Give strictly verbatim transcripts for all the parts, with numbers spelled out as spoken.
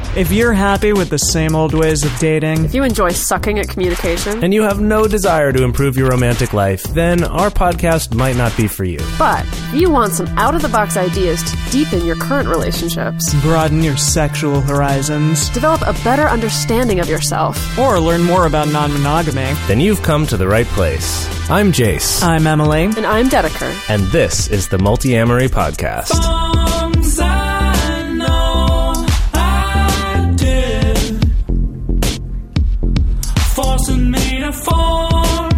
If you're happy with the same old ways of dating, if you enjoy sucking at communication, and you have no desire to improve your romantic life, then our podcast might not be for you. But if you want some out-of-the-box ideas to deepen your current relationships, broaden your sexual horizons, develop a better understanding of yourself, or learn more about non-monogamy, then you've come to the right place. I'm Jace. I'm Emily. And I'm Dedeker. And this is the Multiamory Podcast. For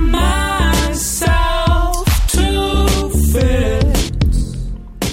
myself to fix.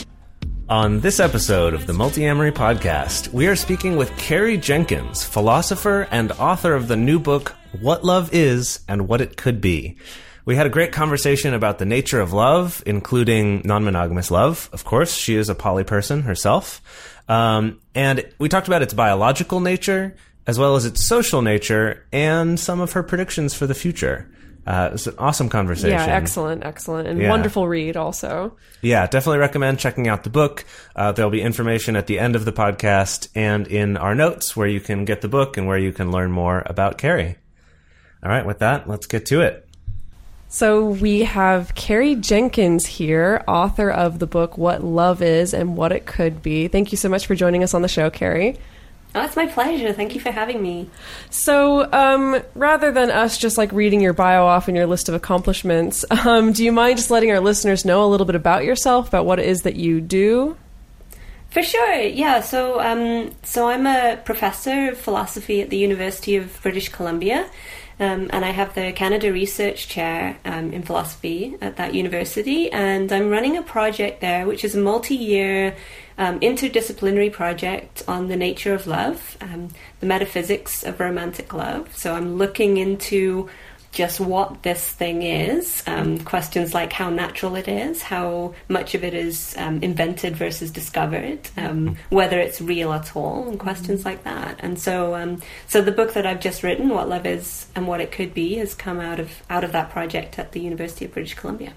On this episode of the Multiamory Podcast, we are speaking with Carrie Jenkins, philosopher and author of the new book, What Love Is and What It Could Be. We had a great conversation about the nature of love, including non-monogamous love. Of course, she is a poly person herself. Um, and we talked about its biological nature, as well as its social nature, and some of her predictions for the future. Uh, it's an awesome conversation. Yeah, excellent, excellent. And yeah. Wonderful read also. Yeah, definitely recommend checking out the book. Uh, there'll be information at the end of the podcast and in our notes where you can get the book and where you can learn more about Carrie. All right, with that, let's get to it. So we have Carrie Jenkins here, author of the book, What Love Is and What It Could Be. Thank you so much for joining us on the show, Carrie. Oh, it's my pleasure. Thank you for having me. So, um, rather than us just like reading your bio off and your list of accomplishments, um, do you mind just letting our listeners know a little bit about yourself, about what it is that you do? For sure, yeah. So, um, so I'm a professor of philosophy at the University of British Columbia, um, and I have the Canada Research Chair um, in philosophy at that university, and I'm running a project there, which is a multi-year Um, interdisciplinary project on the nature of love, um, the metaphysics of romantic love. So I'm looking into just what this thing is, um, questions like how natural it is, how much of it is um, invented versus discovered, um, whether it's real at all, and questions like that. And so, um, so the book that I've just written, What Love Is and What It Could Be, has come out of out of that project at the University of British Columbia.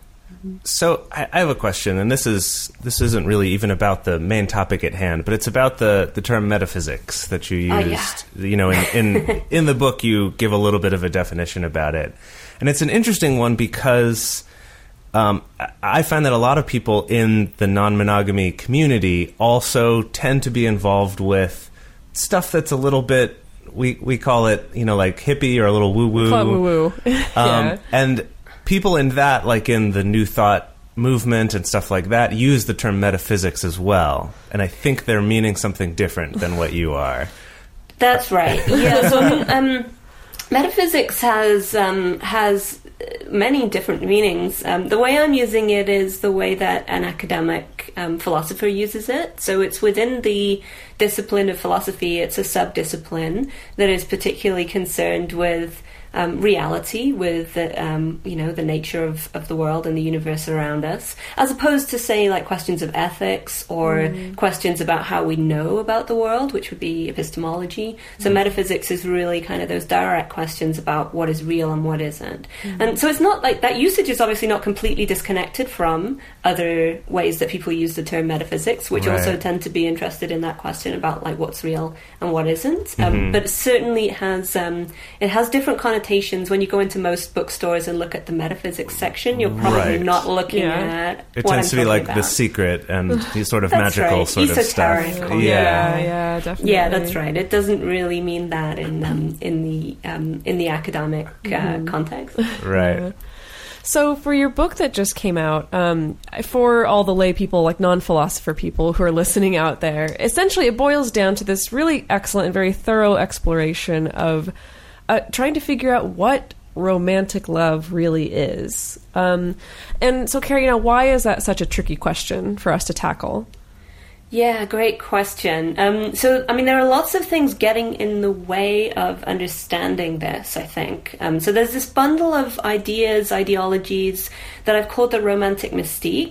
So I I have a question, and this is this isn't really even about the main topic at hand, but it's about the, the term metaphysics that you used. Oh, yeah. You know, in, in in the book, you give a little bit of a definition about it, and it's an interesting one because um, I find that a lot of people in the non-monogamy community also tend to be involved with stuff that's a little bit we we call it you know like hippie or a little woo woo woo woo, um, yeah. and people in that, like in the New Thought movement and stuff like that, use the term metaphysics as well. And I think they're meaning something different than what you are. That's right. Yeah. So um, metaphysics has um, has many different meanings. Um, the way I'm using it is the way that an academic um, philosopher uses it. So it's within the discipline of philosophy. It's a sub-discipline that is particularly concerned with Um, reality, with the, um, you know the nature of, of the world and the universe around us, as opposed to say like questions of ethics or mm. questions about how we know about the world, which would be epistemology. So mm. metaphysics is really kind of those direct questions about what is real and what isn't. Mm. And so it's not like that usage is obviously not completely disconnected from other ways that people use the term metaphysics, which right. also tend to be interested in that question about like what's real and what isn't. Um, mm-hmm. But certainly it has um, it has different connotations. When you go into most bookstores and look at the metaphysics section, you're probably right. not looking yeah. at it what tends I'm to be like about. The Secret and these sort of That's magical right. sort Esoteric. of stuff. Yeah. yeah, yeah, definitely. Yeah, that's right. It doesn't really mean that in um, in the um, in the academic uh, mm. context. Right. Yeah. So for your book that just came out, um, for all the lay people, like non-philosopher people who are listening out there, essentially it boils down to this really excellent and very thorough exploration of uh, trying to figure out what romantic love really is. Um, and so, Carrie, you know, why is that such a tricky question for us to tackle? Yeah, great question. Um, so, I mean, there are lots of things getting in the way of understanding this, I think. Um, so there's this bundle of ideas, ideologies that I've called the romantic mystique.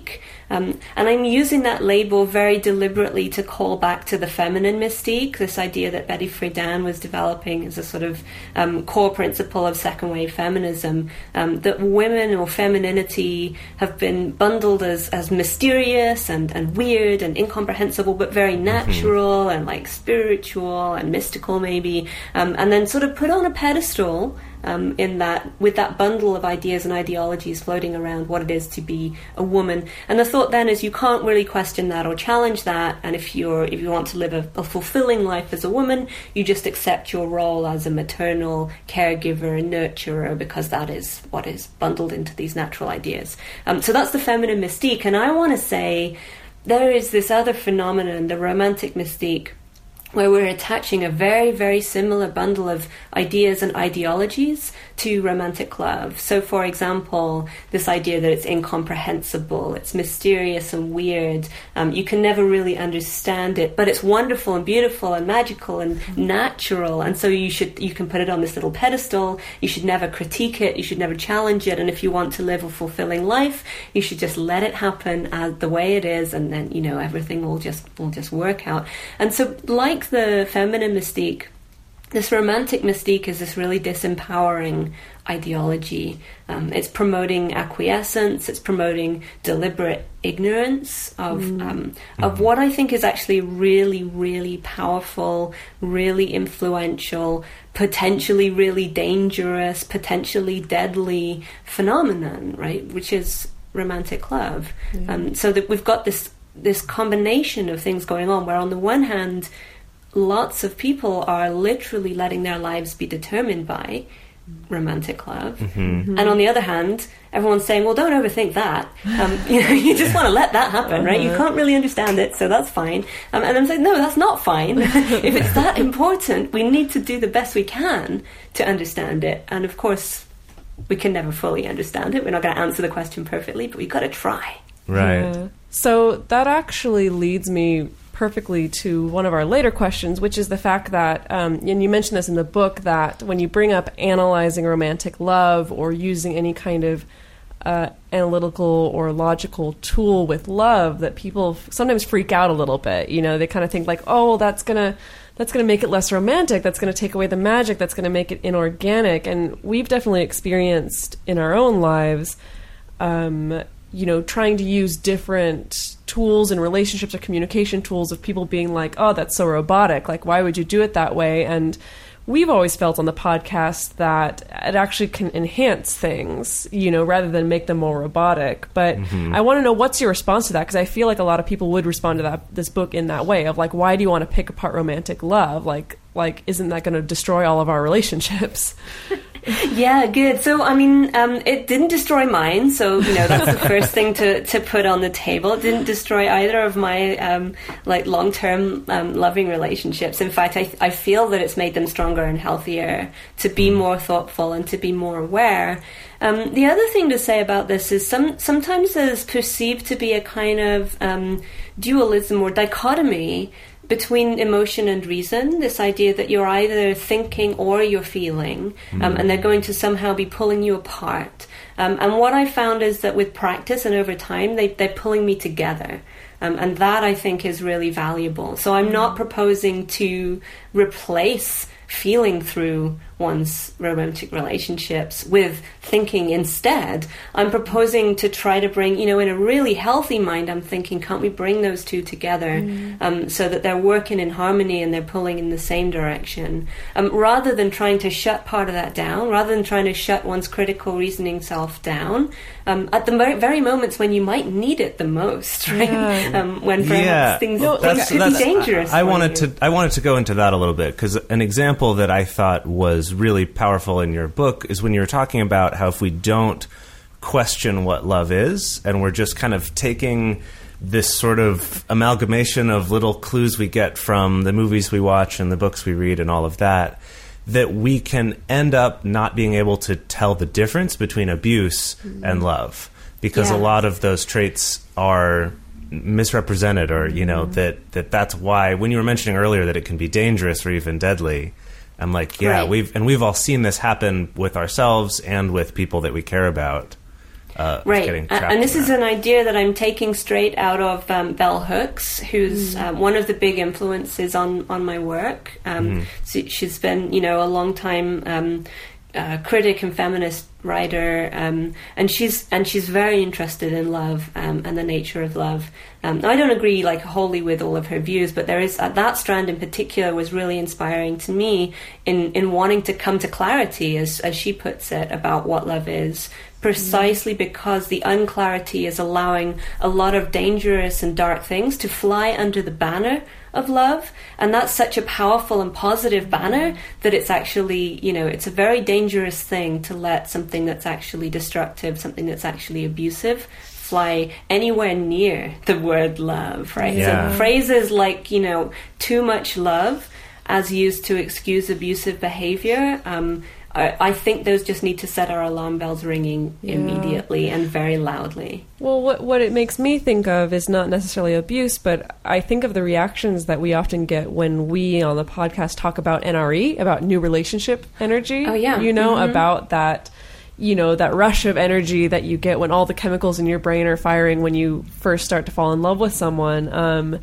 Um, and I'm using that label very deliberately to call back to the feminine mystique, this idea that Betty Friedan was developing as a sort of um, core principle of second wave feminism, um, that women or femininity have been bundled as, as mysterious and, and weird and incomprehensible, but very natural mm-hmm. and like spiritual and mystical maybe, um, and then sort of put on a pedestal Um, in that, with that bundle of ideas and ideologies floating around what it is to be a woman. And the thought then is you can't really question that or challenge that, and if you're if you want to live a, a fulfilling life as a woman, you just accept your role as a maternal caregiver and nurturer, because that is what is bundled into these natural ideas. Um, so that's the feminine mystique. And I want to say there is this other phenomenon, the romantic mystique, where we're attaching a very, very similar bundle of ideas and ideologies to romantic love. So, for example, this idea that it's incomprehensible, it's mysterious and weird, um, you can never really understand it, but it's wonderful and beautiful and magical and natural, and so you should you can put it on this little pedestal. You should never critique it, you should never challenge it, and if you want to live a fulfilling life, you should just let it happen as the way it is, and then, you know, everything will just will just work out. And so, like the feminine mystique, this romantic mystique is this really disempowering ideology. Um, it's promoting acquiescence, it's promoting deliberate ignorance of mm. um, of what I think is actually really, really powerful, really influential, potentially really dangerous, potentially deadly phenomenon, right? Which is romantic love. Mm. Um, so that we've got this this combination of things going on, where on the one hand, lots of people are literally letting their lives be determined by romantic love. Mm-hmm. Mm-hmm. And on the other hand, everyone's saying, well, don't overthink that. Um, you know, you just want to let that happen, right? You can't really understand it, so that's fine. Um, and I'm saying, no, that's not fine. If it's that important, we need to do the best we can to understand it. And of course, we can never fully understand it. We're not going to answer the question perfectly, but we've got to try. Right. Yeah. So that actually leads me perfectly to one of our later questions, which is the fact that, um, and you mentioned this in the book, that when you bring up analyzing romantic love or using any kind of uh, analytical or logical tool with love, that people f- sometimes freak out a little bit. You know, they kind of think like, oh, well, that's gonna that's gonna make it less romantic. That's gonna take away the magic. That's gonna make it inorganic. And we've definitely experienced in our own lives, um, you know, trying to use different tools and relationships or communication tools of people being like, oh, that's so robotic. Like, why would you do it that way? And we've always felt on the podcast that it actually can enhance things, you know, rather than make them more robotic. But mm-hmm. I want to know, what's your response to that? Because I feel like a lot of people would respond to that this book in that way of like, why do you want to pick apart romantic love? Like, like isn't that going to destroy all of our relationships? Yeah, good. So, I mean, um, it didn't destroy mine. So, you know, that's the first thing to, to put on the table. It didn't destroy either of my, um, like, long-term um, loving relationships. In fact, I, I feel that it's made them stronger and healthier, to be more thoughtful and to be more aware. Um, the other thing to say about this is some sometimes there's perceived to be a kind of um, dualism or dichotomy between emotion and reason, this idea that you're either thinking or you're feeling, um, mm. and they're going to somehow be pulling you apart. Um, and what I found is that with practice and over time, they, they're pulling me together. Um, and that, I think, is really valuable. So I'm not proposing to replace feeling through one's romantic relationships with thinking instead. I'm proposing to try to bring, you know, in a really healthy mind, I'm thinking, can't we bring those two together mm. um, so that they're working in harmony and they're pulling in the same direction, um, rather than trying to shut part of that down, rather than trying to shut one's critical reasoning self down um, at the mo- very moments when you might need it the most, right? Yeah. Um, when perhaps yeah. things, no, things could be dangerous. I, I wanted you. to I wanted to go into that a little bit, because an example that I thought was really powerful in your book is when you were talking about how if we don't question what love is, and we're just kind of taking this sort of amalgamation of little clues we get from the movies we watch and the books we read and all of that, that we can end up not being able to tell the difference between abuse mm-hmm. and love, because yeah. a lot of those traits are misrepresented, or you know mm-hmm. that, that that's why when you were mentioning earlier that it can be dangerous or even deadly, I'm like, yeah, right. we've and we've all seen this happen with ourselves and with people that we care about. uh, Right, getting Uh, trapped and this in is that. an idea that I'm taking straight out of um, Bell Hooks, who's Mm. um, one of the big influences on, on my work. Um, Mm-hmm. so she's been, you know, a long time um, uh, critic and feminist writer, um, and she's and she's very interested in love um, and the nature of love. Um, I don't agree like wholly with all of her views, but there is uh, that strand in particular was really inspiring to me in in wanting to come to clarity, as as she puts it, about what love is. Precisely because the unclarity is allowing a lot of dangerous and dark things to fly under the banner of love, and that's such a powerful and positive banner that it's actually, you know, it's a very dangerous thing to let something that's actually destructive, something that's actually abusive, fly anywhere near the word love, right? Yeah. So phrases like, you know, too much love as used to excuse abusive behavior, um, I, I think those just need to set our alarm bells ringing Yeah. immediately and very loudly. Well, what what it makes me think of is not necessarily abuse, but I think of the reactions that we often get when we on the podcast talk about N R E, about new relationship energy. Oh, yeah. You know, Mhm. about that, you know, that rush of energy that you get when all the chemicals in your brain are firing when you first start to fall in love with someone. Um,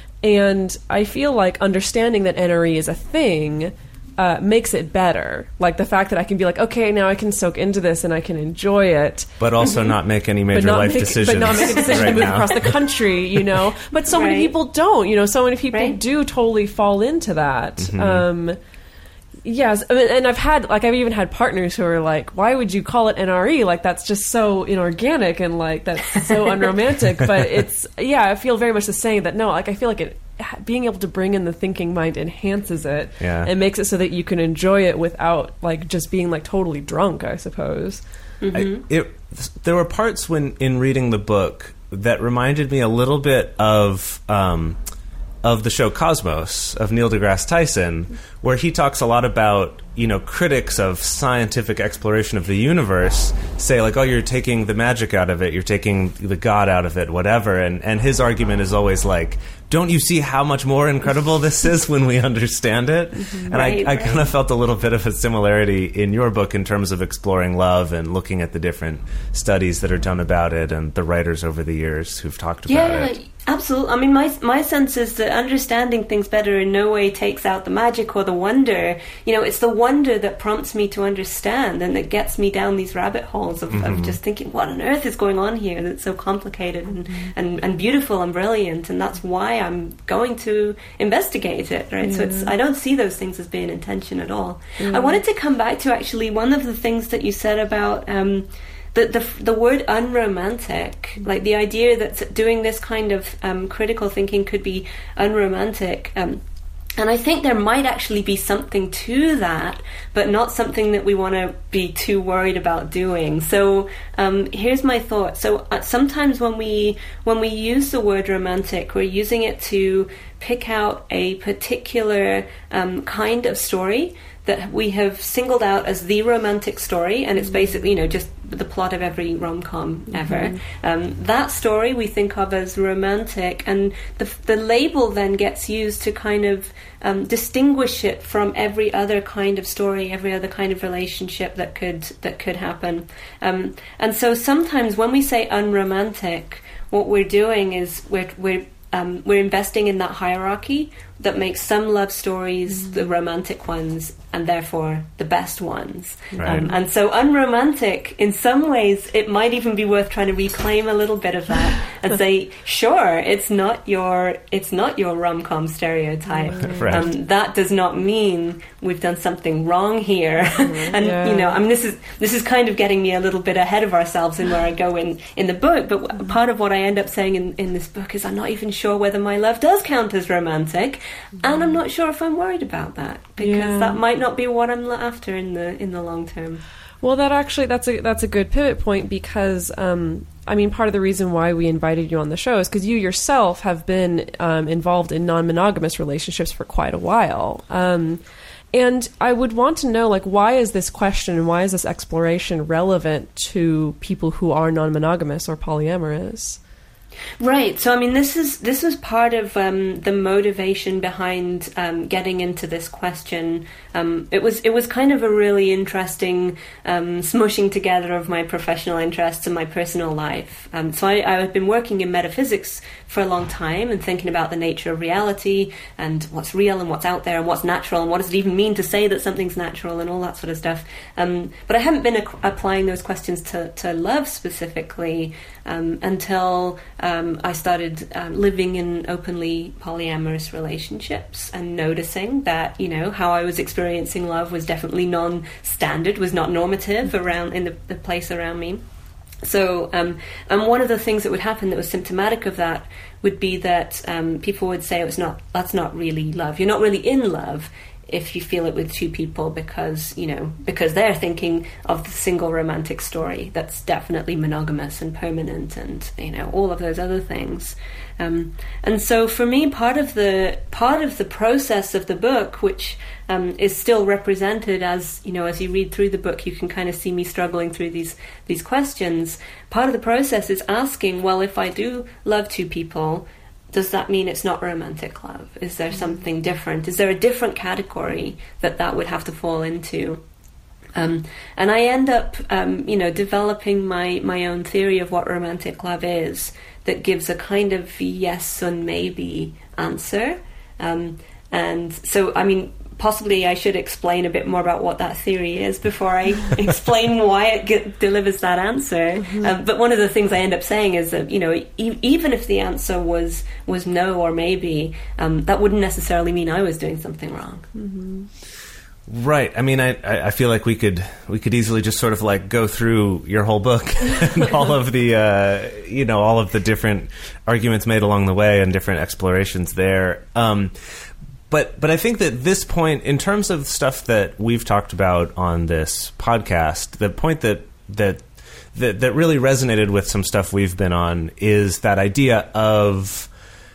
and I feel like understanding that N R E is a thing Uh, makes it better. Like the fact that I can be like, okay, now I can soak into this and I can enjoy it. But also not make any major But not, life make, decisions. but not make a decision right to move now. across the country, you know. But so many Right. people don't, you know. So many people Right. do totally fall into that. Mm-hmm. Um, yes, I mean, and I've had like I've even had partners who are like, "Why would you call it N R E? Like that's just so inorganic and like that's so unromantic." But it's yeah, I feel very much the same. That no, like I feel like it. Being able to bring in the thinking mind enhances it Yeah. and makes it so that you can enjoy it without like just being like totally drunk, I suppose. I, it, there were parts when in reading the book that reminded me a little bit of um, of the show Cosmos of Neil deGrasse Tyson, where he talks a lot about, you know, critics of scientific exploration of the universe say like, oh, you're taking the magic out of it, you're taking the God out of it, whatever, and and his argument is always like, don't you see how much more incredible this is when we understand it? And Right, I, I right. kind of felt a little bit of a similarity in your book in terms of exploring love and looking at the different studies that are done about it and the writers over the years who've talked about Yeah, it. absolutely. I mean, my my sense is that understanding things better in no way takes out the magic or the wonder. You know, it's the wonder that prompts me to understand and that gets me down these rabbit holes of, Mm-hmm. of just thinking, what on earth is going on here that's so complicated and, and, and beautiful and brilliant, and that's why I'm going to investigate it, right? So it's I don't see those things as being intention at all. I wanted to come back to actually one of the things that you said about um, the, the the word unromantic, like the idea that doing this kind of um, critical thinking could be unromantic. Um, and I think there might actually be something to that, but not something that we want to be too worried about doing. So um, here's my thought. So uh, sometimes when we when we use the word romantic, we're using it to pick out a particular um, kind of story that we have singled out as the romantic story, and it's basically, you know, just the plot of every rom-com ever. Um, that story we think of as romantic, and the, the label then gets used to kind of um, distinguish it from every other kind of story, every other kind of relationship that could that could happen. Um, and so sometimes when we say unromantic, what we're doing is we're we're um, we're investing in that hierarchy that makes some love stories the romantic ones and therefore the best ones. Right. Um, and so unromantic, in some ways, it might even be worth trying to reclaim a little bit of that and say, sure, it's not your it's not your rom-com stereotype. Right. Um, that does not mean we've done something wrong here. and Yeah. you know, I mean, this is this is kind of getting me a little bit ahead of ourselves in where I go in in the book. But w- part of what I end up saying in in this book is I'm not even sure whether my love does count as romantic, and I'm not sure if I'm worried about that because Yeah. that might not be what I'm after in the in the long term. Well, that actually that's a that's a good pivot point because um, I mean part of the reason why we invited you on the show is because you yourself have been um, involved in non-monogamous relationships for quite a while, um, and I would want to know like why is this question and why is this exploration relevant to people who are non-monogamous or polyamorous? Right. So, I mean, this is this was part of um, the motivation behind um, getting into this question. Um, it was it was kind of a really interesting um, smushing together of my professional interests and my personal life. Um, so, I, I had been working in metaphysics for a long time and thinking about the nature of reality and what's real and what's out there and what's natural and what does it even mean to say that something's natural and all that sort of stuff. Um, but I haven't been ac- applying those questions to, to love specifically um, until um, I started um, living in openly polyamorous relationships and noticing that, you know, how I was experiencing love was definitely non-standard, was not normative around in the, the place around me. So, um, and one of the things that would happen that was symptomatic of that would be that um, people would say, "Oh, it's not, that's not really love. You're not really in love if you feel it with two people because, you know, because they're thinking of the single romantic story that's definitely monogamous and permanent and, you know, all of those other things." Um, and so for me, part of the part of the process of the book, which um, is still represented as, you know, as you read through the book, you can kind of see me struggling through these these questions. Part of the process is asking, well, if I do love two people, does that mean it's not romantic love? Is there something different? Is there a different category that that would have to fall into? Um, and I end up, um, you know, developing my, my own theory of what romantic love is that gives a kind of yes and maybe answer. Um, and so, I mean, possibly I should explain a bit more about what that theory is before I explain why it get, delivers that answer. Mm-hmm. Um, but one of the things I end up saying is that, you know, e- even if the answer was was no or maybe, um, that wouldn't necessarily mean I was doing something wrong. Mm-hmm. Right. I mean, I, I feel like we could we could easily just sort of like go through your whole book and all of the uh, you know all of the different arguments made along the way and different explorations there. Um, But but I think that this point, in terms of stuff that we've talked about on this podcast, the point that that that, that really resonated with some stuff we've been on is that idea of,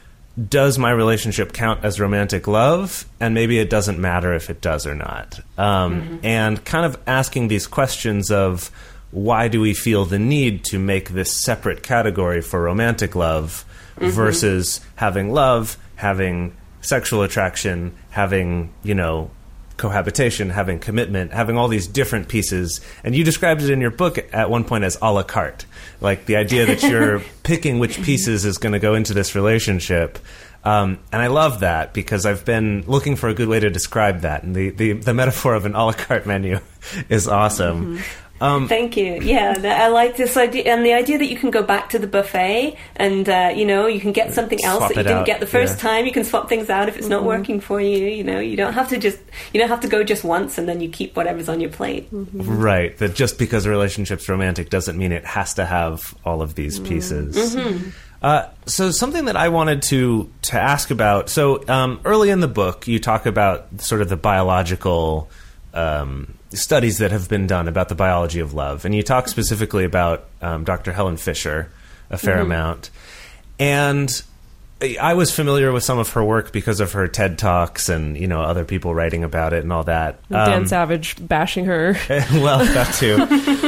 does my relationship count as romantic love? And maybe it doesn't matter if it does or not. Um, mm-hmm. And kind of asking these questions of, why do we feel the need to make this separate category for romantic love mm-hmm. versus having love, having sexual attraction, having, you know, cohabitation, having commitment, having all these different pieces. And you described it in your book at one point as a la carte, like the idea that you're picking which pieces is going to go into this relationship. Um, and I love that because I've been looking for a good way to describe that. And the, the, the metaphor of an a la carte menu is awesome. Mm-hmm. Um, Thank you. Yeah, I like this idea, and the idea that you can go back to the buffet and uh, you know, you can get something else that you didn't out. get the first yeah. time. You can swap things out if it's mm-hmm. not working for you. You know, you don't have to just you don't have to go just once and then you keep whatever's on your plate. Mm-hmm. Right. That just because a relationship's romantic doesn't mean it has to have all of these pieces. Mm-hmm. Uh, so something that I wanted to to ask about. So um, early in the book, you talk about sort of the biological Um, studies that have been done about the biology of love. And you talk specifically about um, Doctor Helen Fisher a fair mm-hmm. amount. And I was familiar with some of her work because of her TED Talks and, you know, other people writing about it and all that. Dan um, Savage bashing her. Well, that too.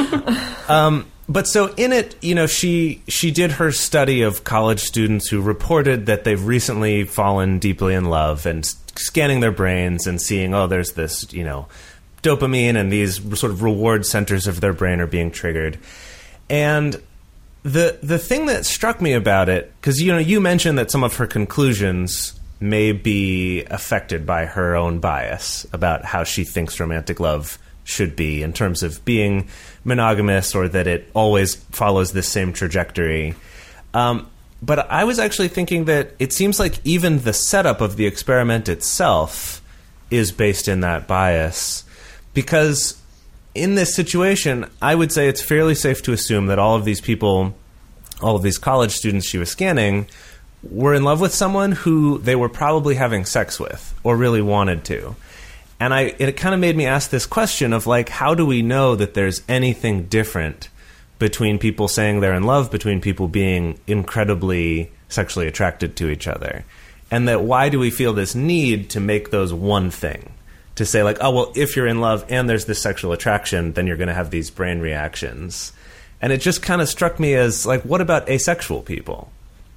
um, but so in it, you know, she she did her study of college students who reported that they've recently fallen deeply in love and scanning their brains and seeing, oh, there's this, you know, dopamine and these sort of reward centers of their brain are being triggered. And the the thing that struck me about it, because, you know, you mentioned that some of her conclusions may be affected by her own bias about how she thinks romantic love should be in terms of being monogamous, or that it always follows this same trajectory. Um, but I was actually thinking that it seems like even the setup of the experiment itself is based in that bias. Because in this situation, I would say it's fairly safe to assume that all of these people, all of these college students she was scanning, were in love with someone who they were probably having sex with or really wanted to. And I, it kind of made me ask this question of, like, how do we know that there's anything different between people saying they're in love, between people being incredibly sexually attracted to each other? And that why do we feel this need to make those one thing? To say, like, oh, well, if you're in love and there's this sexual attraction, then you're going to have these brain reactions. And it just kind of struck me as, like, what about asexual people?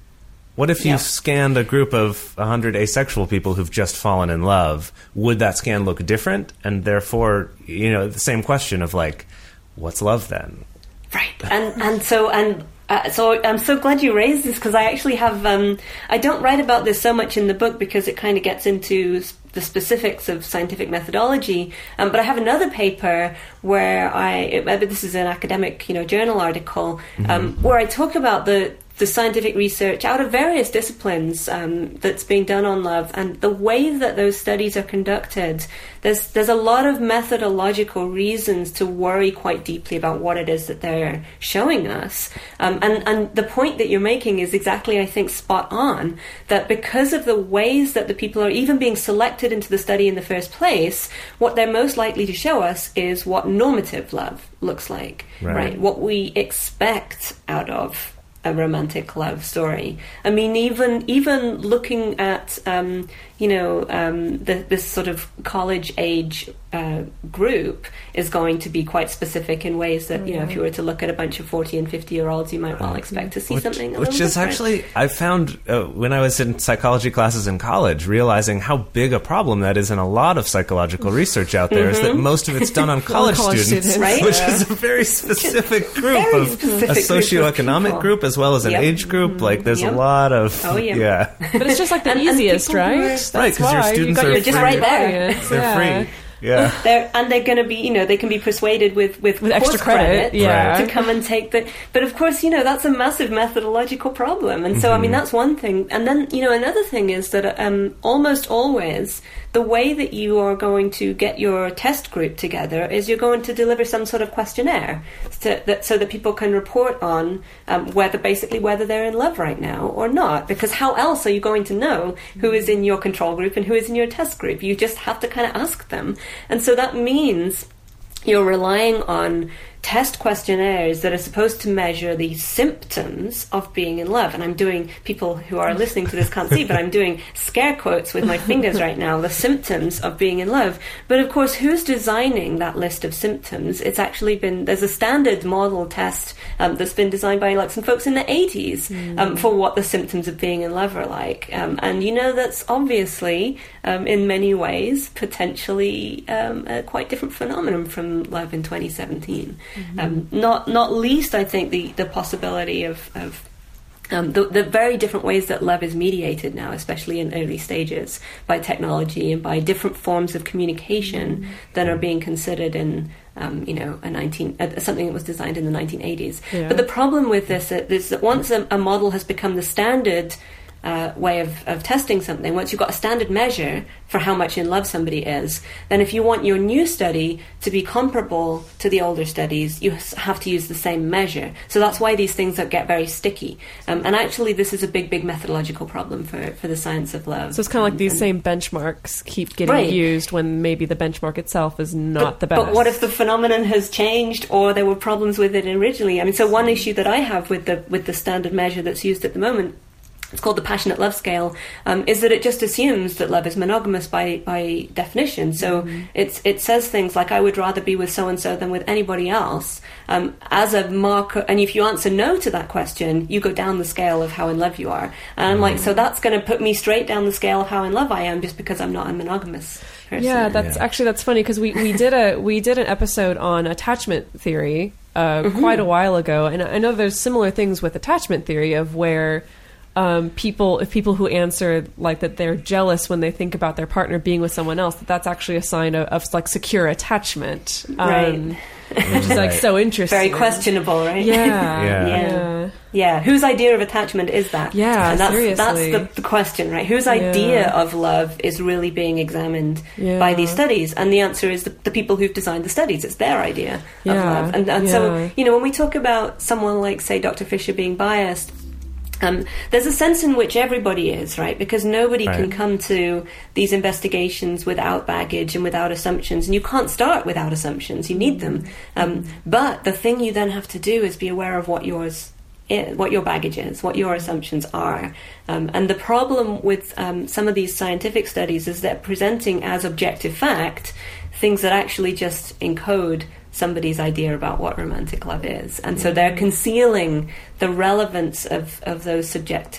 What if you Yeah. scanned a group of one hundred asexual people who've just fallen in love? Would that scan look different? And therefore, you know, the same question of like, what's love then? Right, and and so and uh, so I'm so glad you raised this, because I actually have um, I don't write about this so much in the book because it kind of gets into s- the specifics of scientific methodology. Um, but I have another paper where I it, this is an academic, you know, journal article um, where I talk about the. the scientific research out of various disciplines um, that's being done on love, and the way that those studies are conducted. There's there's a lot of methodological reasons to worry quite deeply about what it is that they're showing us. Um, and, and the point that you're making is exactly, I think, spot on, that because of the ways that the people are even being selected into the study in the first place, what they're most likely to show us is what normative love looks like, Right. right? What we expect out of a romantic love story. I mean, even even looking at um, you know um, the, this sort of college age uh, group is going to be quite specific in ways that, you know, if you were to look at a bunch of forty and fifty year olds, you might well expect to see Which, something a which little is different. actually, I found uh, when I was in psychology classes in college, realizing how big a problem that is in a lot of psychological research out there, is that most of it's done on college, college students, students, right? which is a very specific group very of specific a group of socioeconomic people. group as well as an Yep. age group. Like, there's Yep. a lot of Oh, yeah. But it's just like the And- and easiest, people who right? are- That's Right, 'cause your why. You students got are your just free. right there. audience, They're yeah. free. Yeah. They're, and they're going to be, you know, they can be persuaded with with, With course extra credit, yeah. to come and take the. But of course, you know, that's a massive methodological problem, and so I mean that's one thing. And then, you know, another thing is that um, almost always the way that you are going to get your test group together is you're going to deliver some sort of questionnaire, so that so that people can report on um, whether basically whether they're in love right now or not. Because how else are you going to know who is in your control group and who is in your test group? You just have to kind of ask them. And so that means you're relying on test questionnaires that are supposed to measure the symptoms of being in love. And I'm doing, people who are listening to this can't see, but I'm doing scare quotes with my fingers right now, the symptoms of being in love. But of course, who's designing that list of symptoms? It's actually been, there's a standard model test um, that's been designed by like some folks in the eighties um, for what the symptoms of being in love are like. Um, and you know, that's obviously, um, in many ways, potentially um, a quite different phenomenon from love in twenty seventeen. Mm-hmm. Um, not not least, I think, the, the possibility of, of um, the, the very different ways that love is mediated now, especially in early stages, by technology and by different forms of communication mm-hmm. that are being considered in, um, you know, a nineteen uh, something that was designed in the nineteen eighties. Yeah. But the problem with this is that once a, a model has become the standard Uh, way of, of testing something, once you've got a standard measure for how much in love somebody is, then if you want your new study to be comparable to the older studies, you have to use the same measure. So that's why these things that get very sticky. Um, and actually, this is a big, big methodological problem for, for the science of love. So it's kind of like Um, these and- same benchmarks keep getting Right. used when maybe the benchmark itself is not but, the best. But what if the phenomenon has changed, or there were problems with it originally? I mean, so one issue that I have with the with the standard measure that's used at the moment, it's called the passionate love scale, um, is that it just assumes that love is monogamous by, by definition. So mm-hmm. it's, it says things like, I would rather be with so-and-so than with anybody else, um, as a marker. And if you answer no to that question, you go down the scale of how in love you are. And I'm like, so that's going to put me straight down the scale of how in love I am, just because I'm not a monogamous person. Yeah, that's Yeah. actually that's funny because we, we did a we did an episode on attachment theory uh, Mm-hmm. quite a while ago, and I know there's similar things with attachment theory of where. Um, people, if people who answer like that they're jealous when they think about their partner being with someone else, that that's actually a sign of, of like secure attachment, um, Right. which is like so interesting. Very questionable, right? Yeah, Yeah. yeah, Yeah. Yeah, whose idea of attachment is that? Yeah, and that's, seriously. that's the, the question, right? Whose idea Yeah. of love is really being examined Yeah. by these studies? And the answer is the, the people who've designed the studies. It's their idea of Yeah, love. And, and yeah. so, you know, when we talk about someone like, say, Doctor Fisher being biased, Um, there's a sense in which everybody is, right? Because nobody Right. can come to these investigations without baggage and without assumptions. And you can't start without assumptions. You need them. Um, but the thing you then have to do is be aware of what yours is, what your baggage is, what your assumptions are. Um, and the problem with um, some of these scientific studies is they're presenting as objective fact things that actually just encode somebody's idea about what romantic love is. And so they're concealing the relevance of, of those subjective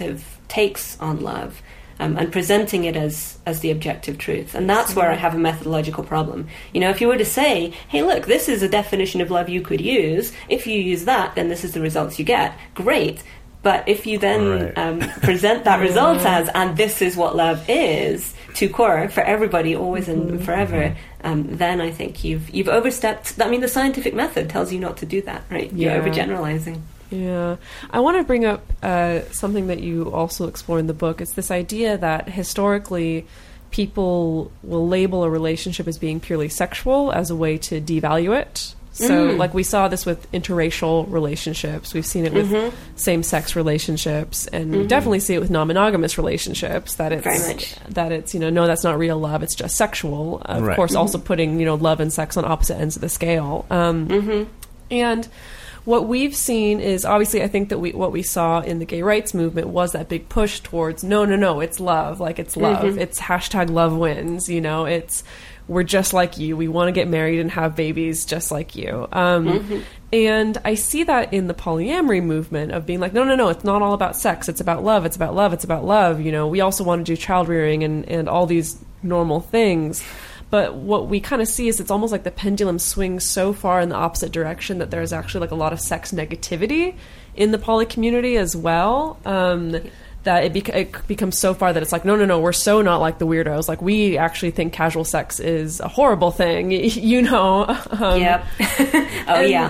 takes on love. Um, and presenting it as, as the objective truth. And that's where I have a methodological problem. You know, if you were to say, hey, look, this is a definition of love you could use. If you use that, then this is the results you get. Great. But if you then Right. um, present that result as, and this is what love is, to core, for everybody, always and forever, um, then I think you've you've overstepped. I mean, the scientific method tells you not to do that, right? You're Yeah. overgeneralizing. Yeah. I want to bring up uh, something that you also explore in the book. It's this idea that historically people will label a relationship as being purely sexual as a way to devalue it. So, Mm. like, we saw this with interracial relationships. We've seen it with Mhm. same-sex relationships, and we Mhm. definitely see it with non-monogamous relationships. That it's Very much. that it's you know no, that's not real love. It's just sexual. Of Right. course, also putting you know love and sex on opposite ends of the scale. Um, Mm-hmm. and what we've seen is obviously, I think that we what we saw in the gay rights movement was that big push towards no, no, no, it's love, like it's love, Mhm. it's hashtag love wins. You know, it's we're just like you. We want to get married and have babies just like you. Um, Mhm. And I see that in the polyamory movement of being like, no, no, no, it's not all about sex. It's about love. It's about love. It's about love. You know, we also want to do child rearing and, and all these normal things. But what we kind of see is it's almost like the pendulum swings so far in the opposite direction that there's actually like a lot of sex negativity in the poly community as well. Um, that it, bec- it becomes so far that it's like, no, no, no, we're so not like the weirdos. Like, we actually think casual sex is a horrible thing, you know? Um, Yep. Oh, and- yeah.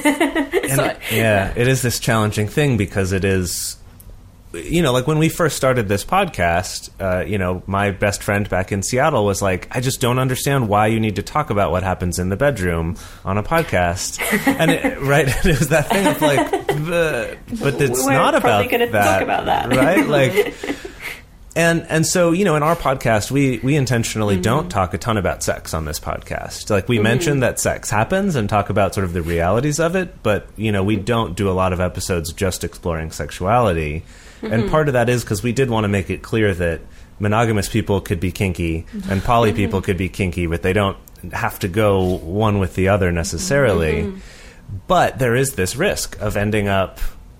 And So- yeah, it is this challenging thing because it is, you know, like when we first started this podcast, uh, you know, my best friend back in Seattle was like, I just don't understand why you need to talk about what happens in the bedroom on a podcast. And it, right, it was that thing of like, but, but it's We're not probably about gonna that, talk about that. right? Like, and and so, you know, in our podcast, we we intentionally Mm-hmm. don't talk a ton about sex on this podcast. Like, we Mm-hmm. mention that sex happens and talk about sort of the realities of it, but, you know, we don't do a lot of episodes just exploring sexuality. Mm-hmm. And part of that is because we did want to make it clear that monogamous people could be kinky and poly Mm-hmm. people could be kinky, but they don't have to go one with the other necessarily. Mm-hmm. But there is this risk of ending up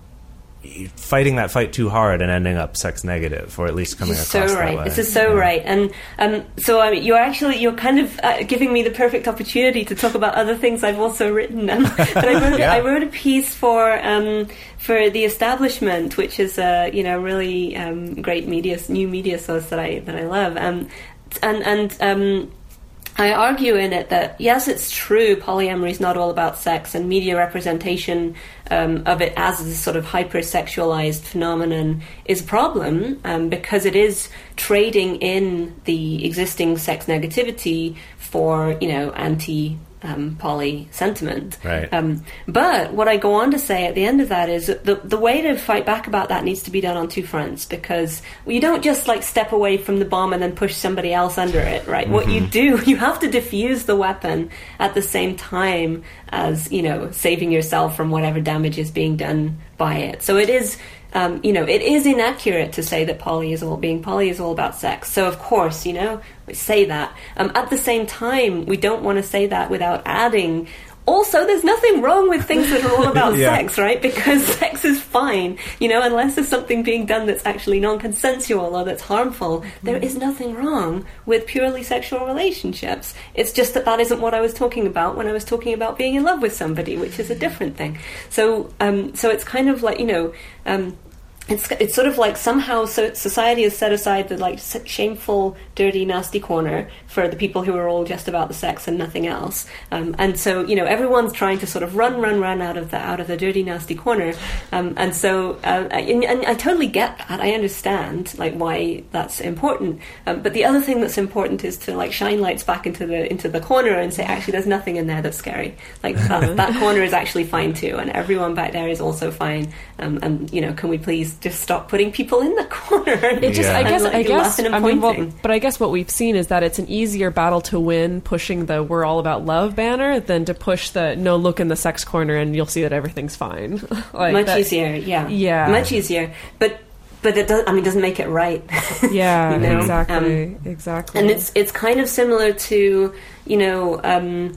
fighting that fight too hard and ending up sex negative, or at least coming You're across so that right. way. This is so Yeah. right, and um, so I mean, you're actually you're kind of uh, giving me the perfect opportunity to talk about other things I've also written. Um, but I wrote Yeah. I wrote a piece for um, for The Establishment, which is a you know really um, great media new media source that I that I love, um, and and. Um, I argue in it that, yes, it's true, polyamory is not all about sex, and media representation um, of it as a sort of hypersexualized phenomenon is a problem, um, because it is trading in the existing sex negativity for, you know, anti um, poly sentiment. Right. Um, but what I go on to say at the end of that is that the, the way to fight back about that needs to be done on two fronts, because you don't just like step away from the bomb and then push somebody else under it, right? What you do, you have to diffuse the weapon at the same time as, you know, saving yourself from whatever damage is being done by it. So it is, um, you know, it is inaccurate to say that poly is all, being poly is all about sex. So of course, you know, we say that. Um, at the same time, we don't want to say that without adding, also, there's nothing wrong with things that are all about Yeah. sex, right? Because sex is fine, you know, unless there's something being done that's actually non-consensual or that's harmful. There is nothing wrong with purely sexual relationships. It's just that that isn't what I was talking about when I was talking about being in love with somebody, which is a different thing. So, um, so it's kind of like, you know, um, It's it's sort of like somehow so society has set aside the like s- shameful, dirty, nasty corner for the people who are all just about the sex and nothing else. Um, and so you know everyone's trying to sort of run, run, run out of the out of the dirty, nasty corner. Um, and so uh, and, and I totally get that. I understand like why that's important. Um, but the other thing that's important is to like shine lights back into the into the corner and say actually there's nothing in there that's scary. Like that, that corner is actually fine too, and everyone back there is also fine. Um, and you know, can we please just stop putting people in the corner? It just, Yeah. I guess, And, like, I guess, laughing and I mean, well, pointing. but I guess what we've seen is that it's an easier battle to win pushing the "we're all about love" banner than to push the "no, look in the sex corner and you'll see that everything's fine." like Much that- easier, yeah, Yeah. much easier. But but it does. I mean, it doesn't make it right. Yeah, You know, exactly, um, exactly. And it's it's kind of similar to you know. Um,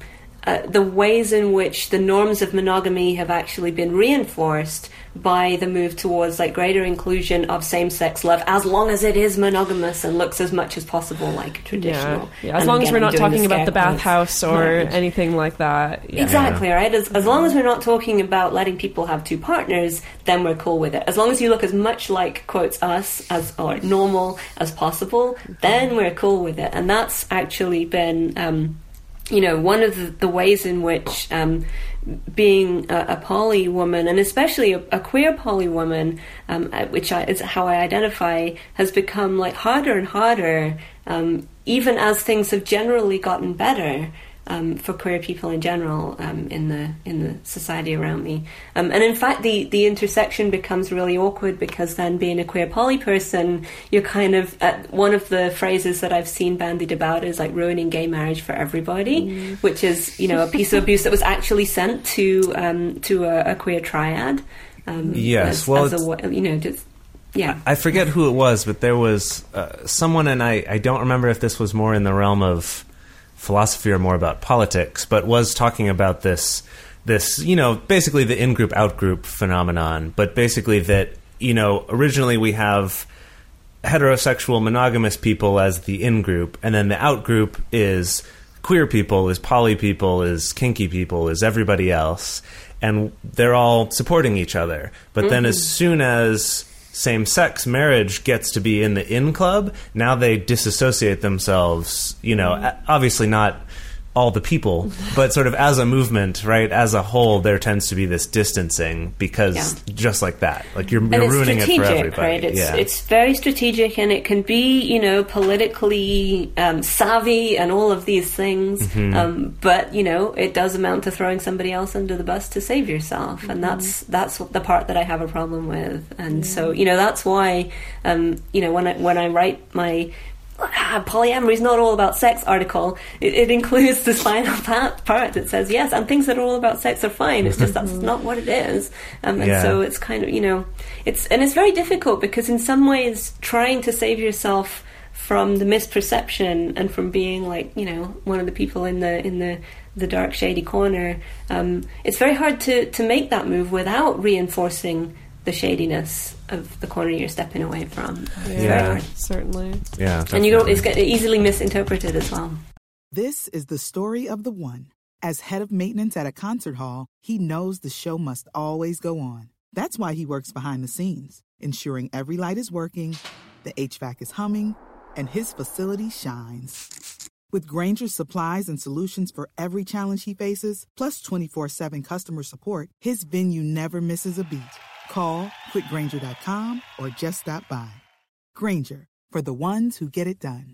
uh, the ways in which the norms of monogamy have actually been reinforced by the move towards like greater inclusion of same-sex love, as long as it is monogamous and looks as much as possible like traditional. Yeah, yeah. As and long again, as we're I'm not doing talking about the scare quotes. bathhouse or Marriage. anything like that. Yeah. Exactly, right? As, as long as we're not talking about letting people have two partners, then we're cool with it. As long as you look as much like, quotes, us as or normal as possible, then we're cool with it. And that's actually been, um, you know, one of the, the ways in which um, being a, a poly woman, and especially a, a queer poly woman, um, which I, is how I identify, has become like harder and harder, um, even as things have generally gotten better. Um, for queer people in general um, in the in the society around me, um, and in fact the, the intersection becomes really awkward, because then being a queer poly person, you're kind of uh, one of the phrases that I've seen bandied about is like ruining gay marriage for everybody, mm. which is, you know, a piece of abuse that was actually sent to um, to a, a queer triad. Um, yes, as, well, as a, you know, just. Yeah. I forget who it was, but there was uh, someone, and I, I don't remember if this was more in the realm of philosophy or more about politics, but was talking about this, this, you know, basically the in-group, out-group phenomenon, but basically that, you know, originally we have heterosexual monogamous people as the in-group, and then the out-group is queer people, is poly people, is kinky people, is everybody else, and they're all supporting each other. But mm-hmm. then as soon as same-sex marriage gets to be in the in club, now they disassociate themselves, you know, mm. obviously not all the people, but sort of as a movement, right, as a whole, there tends to be this distancing, because yeah. just like that, like you're, you're ruining it for everybody. Right? It's, yeah. it's very strategic, and it can be, you know, politically um, savvy and all of these things, mm-hmm. um, but, you know, it does amount to throwing somebody else under the bus to save yourself, mm-hmm. and that's that's the part that I have a problem with. And mm-hmm. so, you know, that's why, um, you know, when I, when I write my Ah, polyamory is not all about sex article, it, it includes this final part, part that says yes, and things that are all about sex are fine, it's just that's not what it is. Um, and yeah. so it's kind of, you know, it's and it's very difficult, because in some ways trying to save yourself from the misperception and from being like, you know, one of the people in the in the the dark shady corner, um, it's very hard to to make that move without reinforcing the shadiness of the corner you're stepping away from. Yeah, yeah. certainly. Yeah, definitely. And you don't, it's easily misinterpreted as well. This is the story of the one. As head of maintenance at a concert hall, he knows the show must always go on. That's why he works behind the scenes, ensuring every light is working, the H V A C is humming, and his facility shines. With Grainger's supplies and solutions for every challenge he faces, plus twenty-four seven customer support, his venue never misses a beat. Call quick grainger dot com or just stop by. Grainger, for the ones who get it done.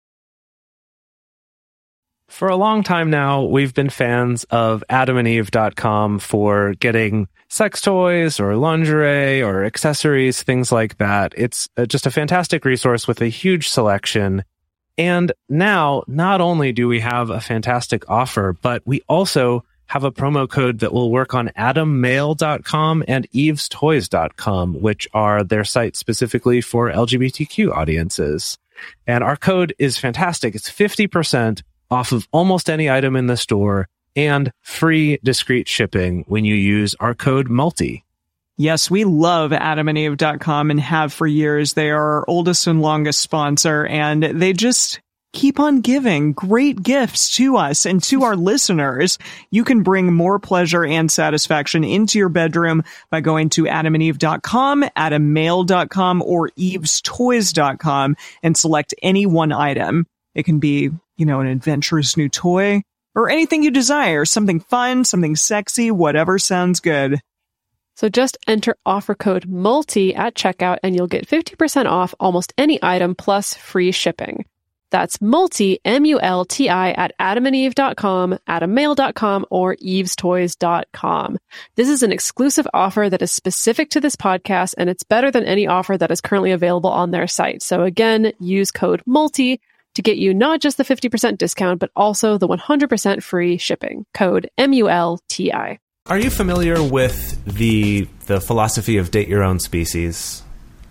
For a long time now, we've been fans of adam and eve dot com for getting sex toys or lingerie or accessories, things like that. It's just a fantastic resource with a huge selection. And now, not only do we have a fantastic offer, but we also have a promo code that will work on adam mail dot com and eves toys dot com, which are their sites specifically for L G B T Q audiences. And our code is fantastic. It's fifty percent off of almost any item in the store and free discreet shipping when you use our code MULTI. Yes, we love adam and eve dot com and have for years. They are our oldest and longest sponsor, and they just keep on giving great gifts to us and to our listeners. You can bring more pleasure and satisfaction into your bedroom by going to adam and eve dot com, adam mail dot com, or eves toys dot com and select any one item. It can be, you know, an adventurous new toy or anything you desire, something fun, something sexy, whatever sounds good. So just enter offer code MULTI at checkout and you'll get fifty percent off almost any item plus free shipping. That's multi, M U L T I, at adam and eve dot com, adam mail dot com, or eves toys dot com. This is an exclusive offer that is specific to this podcast, and it's better than any offer that is currently available on their site. So again, use code MULTI to get you not just the fifty percent discount, but also the one hundred percent free shipping. Code M U L T I. Are you familiar with the the philosophy of date your own species?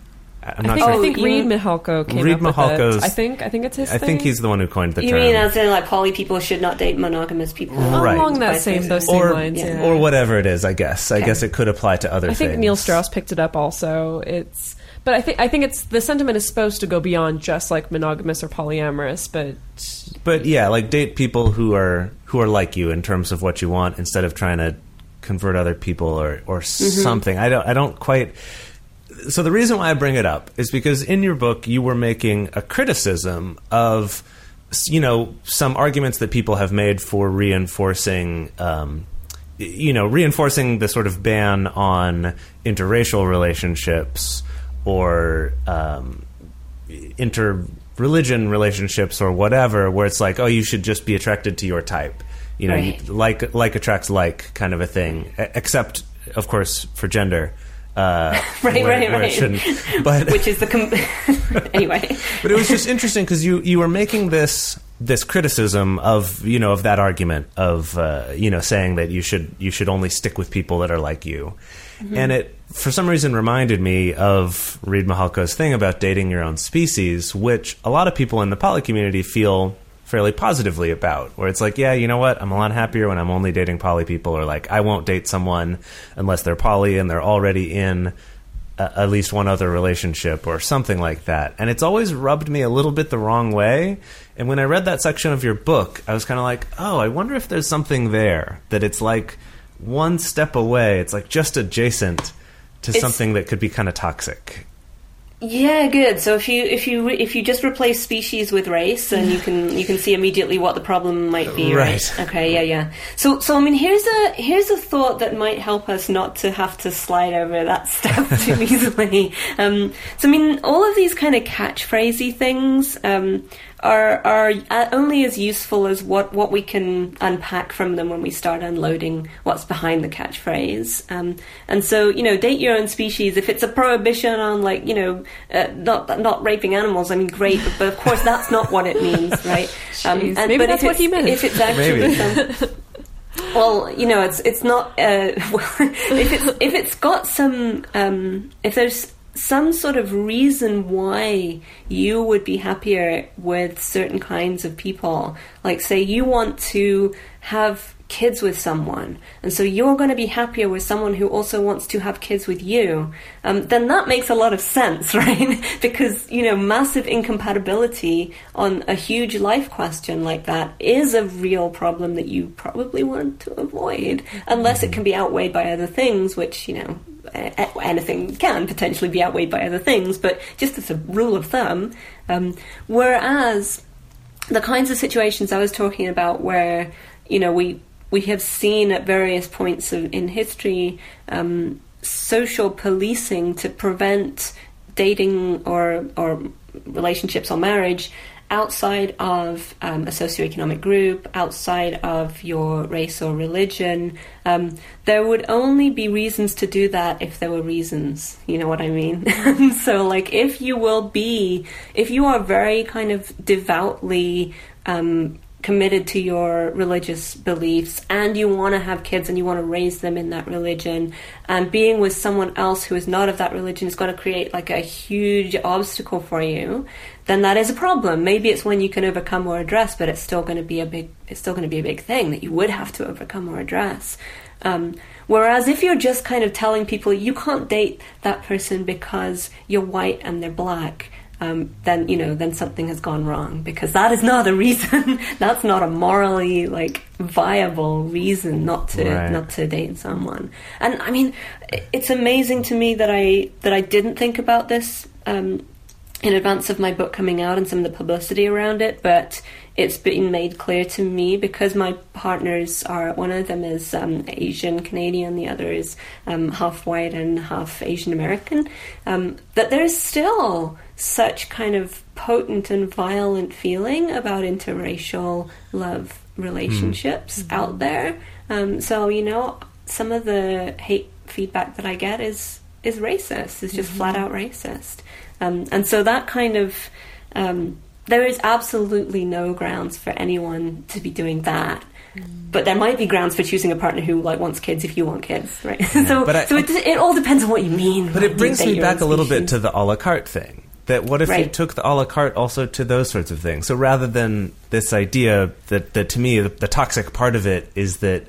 I'm not I think, sure. I think Oh, you Reed mean- Mihalko came Reed up with Mihalko's- it. I think I think it's his I thing. think he's the one who coined the You term. mean as in like poly people should not date monogamous people? Right. along that Vice same versa. those same or, lines. Yeah. or whatever it is, I guess. I Okay. guess it could apply to other I things. think Neil Strauss picked it up also. It's but I think I think it's the sentiment is supposed to go beyond just like monogamous or polyamorous, but But yeah, like date people who are who are like you in terms of what you want instead of trying to convert other people or or something. I don't I don't quite. So the reason why I bring it up is because in your book you were making a criticism of, you know, some arguments that people have made for reinforcing, um, you know, reinforcing the sort of ban on interracial relationships or um, inter-religion relationships or whatever, where it's like, oh, you should just be attracted to your type. You know, Right. you, like like attracts like kind of a thing, e- except, of course, for gender. Uh, Right, where- right, where it right. shouldn't. But Which is the com- anyway. but it was just interesting because you, you were making this this criticism of you know of that argument of uh, you know saying that you should you should only stick with people that are like you, and it for some reason reminded me of Reed Mihalko's thing about dating your own species, which a lot of people in the poly community feel fairly positively about, where it's like, yeah, you know what, I'm a lot happier when I'm only dating poly people, or like I won't date someone unless they're poly and they're already in uh, at least one other relationship or something like that. And it's always rubbed me a little bit the wrong way. And when I read that section of your book, I was kind of like, oh, I wonder if there's something there, that it's like one step away, it's like just adjacent to It's- something that could be kind of toxic. Yeah, good. So if you if you re- if you just replace species with race, then you can you can see immediately what the problem might be. Right. Right. Okay. Yeah. Yeah. So so I mean, here's a here's a thought that might help us not to have to slide over that step too easily. Um, so I mean, all of these kind of catchphrasey things um, are are uh, only as useful as what what we can unpack from them when we start unloading what's behind the catchphrase. Um, and so you know, date your own species. If it's a prohibition on like you know. Uh, not not raping animals. I mean, great, but, but of course that's not what it means, right? Jeez, maybe but that's if what he it's- meant. If it's actually, some, well, you know, it's it's not. Uh, well, if it's if it's got some, um, if there's some sort of reason why you would be happier with certain kinds of people, like say you want to have kids with someone, and so you're going to be happier with someone who also wants to have kids with you, um, then that makes a lot of sense, right? Because, you know, massive incompatibility on a huge life question like that is a real problem that you probably want to avoid, unless it can be outweighed by other things, which, you know, a- anything can potentially be outweighed by other things, but just as a rule of thumb. Um, whereas the kinds of situations I was talking about where, you know, we we have seen at various points of, in history um, social policing to prevent dating or or relationships or marriage outside of um, a socioeconomic group, outside of your race or religion. Um, there would only be reasons to do that if there were reasons, you know what I mean? So like if you will be, if you are very kind of devoutly um, committed to your religious beliefs and you want to have kids and you want to raise them in that religion, and being with someone else who is not of that religion is going to create like a huge obstacle for you, then that is a problem. Maybe it's one you can overcome or address, but it's still going to be a big it's still going to be a big thing that you would have to overcome or address. Um, whereas if you're just kind of telling people you can't date that person because you're white and they're black, Um, then you know, then something has gone wrong, because that is not a reason. That's not a morally like viable reason not to Right. not to date someone. And I mean, it's amazing to me that I that I didn't think about this um, in advance of my book coming out and some of the publicity around it. But it's been made clear to me because my partners are, one of them is um, Asian Canadian, the other is um, half white and half Asian American, um, that there's still such kind of potent and violent feeling about interracial love relationships mm-hmm. out there. Um, so, you know, some of the hate feedback that I get is, is racist, is just mm-hmm. flat out racist. Um, and so that kind of... Um, there is absolutely no grounds for anyone to be doing that. But there might be grounds for choosing a partner who like wants kids if you want kids, right? Yeah, so but I, so it, it all depends on what you mean. But it brings me back a little bit to the a la carte thing. That what if right. you took the a la carte also to those sorts of things? So rather than this idea that, that to me, the, the toxic part of it is that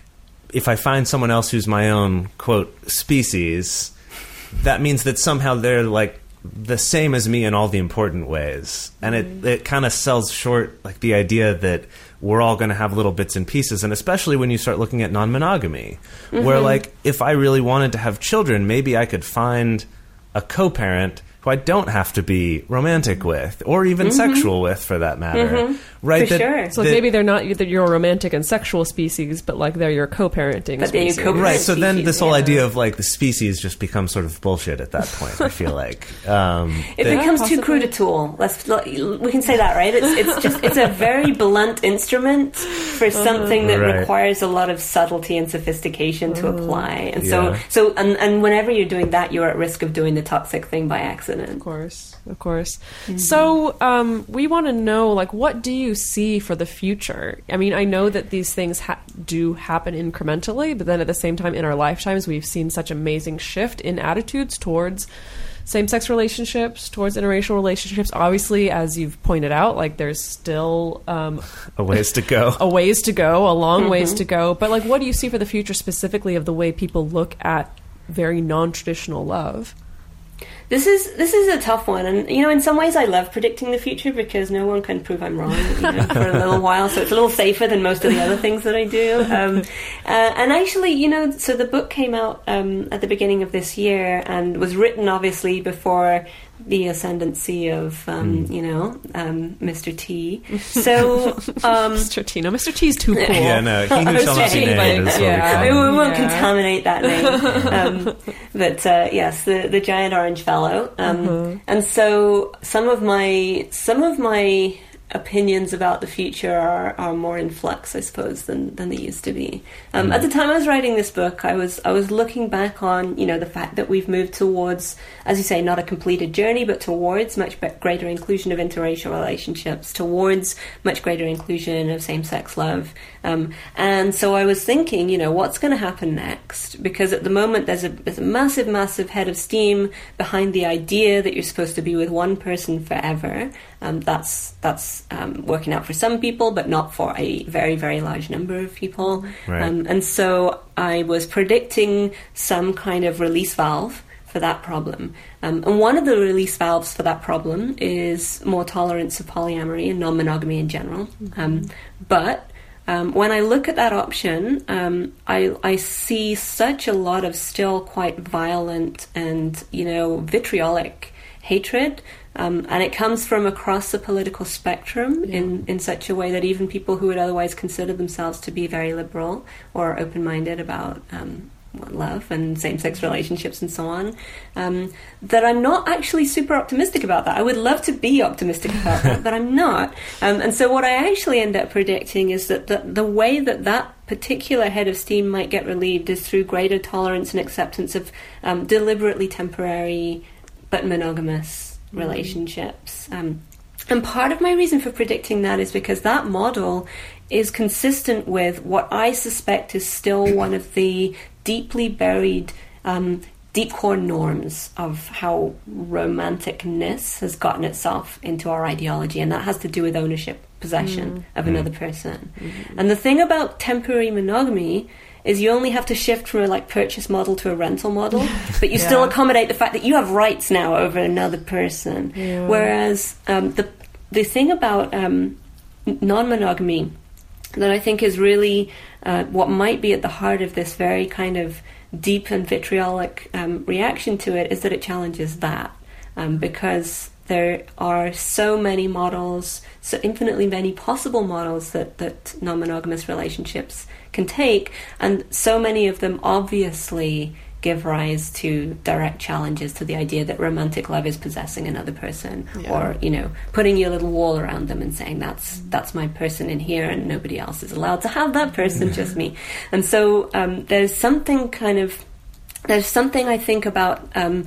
if I find someone else who's my own, quote, species, that means that somehow they're like the same as me in all the important ways. And mm-hmm. it, it kind of sells short like the idea that we're all going to have little bits and pieces, and especially when you start looking at non-monogamy, mm-hmm. where like if I really wanted to have children, maybe I could find a co-parent who I don't have to be romantic with, or even mm-hmm. sexual with, for that matter. Mm-hmm. Right? For that, sure. So like maybe they're not either your romantic and sexual species, but like they're your co-parenting but species. They're your co-parent right. So species, then this whole yeah. idea of like the species just becomes sort of bullshit at that point. I feel like um, it that, becomes possibly. too crude a tool. Let's we can say that, right? It's it's just it's a very blunt instrument for something that right. requires a lot of subtlety and sophistication to apply. And so Yeah. so and, and whenever you're doing that, you're at risk of doing the toxic thing by accident. Of course. Of course. Mm-hmm. So um, we want to know, like, what do you see for the future? I mean, I know that these things ha- do happen incrementally, but then at the same time, in our lifetimes, we've seen such amazing shift in attitudes towards same-sex relationships, towards interracial relationships. Obviously, as you've pointed out, like, there's still um, a ways to go. A ways to go, a long mm-hmm. ways to go. But, like, what do you see for the future specifically of the way people look at very non-traditional love? This is this is a tough one, and you know, in some ways, I love predicting the future because no one can prove I'm wrong you know, for a little while. So it's a little safer than most of the other things that I do. Um, uh, and actually, you know, so the book came out um, at the beginning of this year and was written obviously before the ascendancy of um, mm. you know um, Mister T. So um, Mister T. No, Mister T's too cool. Yeah, no, he who shall not be named. Is yeah, we, we won't yeah. contaminate that name. Um, but uh, yes, the the giant orange fellow. Um, mm-hmm. And so some of my some of my opinions about the future are, are more in flux, I suppose, than, than they used to be. Um, mm. At the time I was writing this book, I was I was looking back on, you know, the fact that we've moved towards, as you say, not a completed journey, but towards much greater inclusion of interracial relationships, towards much greater inclusion of same-sex love. Um, and so I was thinking, you know, what's going to happen next? Because at the moment there's a there's a massive, massive head of steam behind the idea that you're supposed to be with one person forever. Um, that's that's um, working out for some people, but not for a very, very large number of people. Right. Um, and so I was predicting some kind of release valve for that problem. Um, and one of the release valves for that problem is more tolerance of polyamory and non-monogamy in general. Mm-hmm. Um, but um, when I look at that option, um, I, I see such a lot of still quite violent and, you know, vitriolic hatred. Um, and it comes from across the political spectrum yeah. in, in such a way that even people who would otherwise consider themselves to be very liberal or open-minded about um, love and same-sex relationships and so on, um, that I'm not actually super optimistic about that. I would love to be optimistic about that, but I'm not. Um, and so what I actually end up predicting is that the, the way that that particular head of steam might get relieved is through greater tolerance and acceptance of um, deliberately temporary but monogamous relationships. Um, and part of my reason for predicting that is because that model is consistent with what I suspect is still one of the deeply buried um, deep core norms of how romanticness has gotten itself into our ideology, and that has to do with ownership, possession mm. of another person. Mm-hmm. And the thing about temporary monogamy is you only have to shift from a like purchase model to a rental model, but you yeah. still accommodate the fact that you have rights now over another person. Yeah. Whereas um, the the thing about um, non-monogamy that I think is really uh, what might be at the heart of this very kind of deep and vitriolic um, reaction to it is that it challenges that, um, because there are so many models, so infinitely many possible models that, that non-monogamous relationships can take, and so many of them obviously give rise to direct challenges to the idea that romantic love is possessing another person, yeah. or, you know, putting your little wall around them and saying that's that's my person in here and nobody else is allowed to have that person, just me. And so um, there's something kind of, there's something I think about um,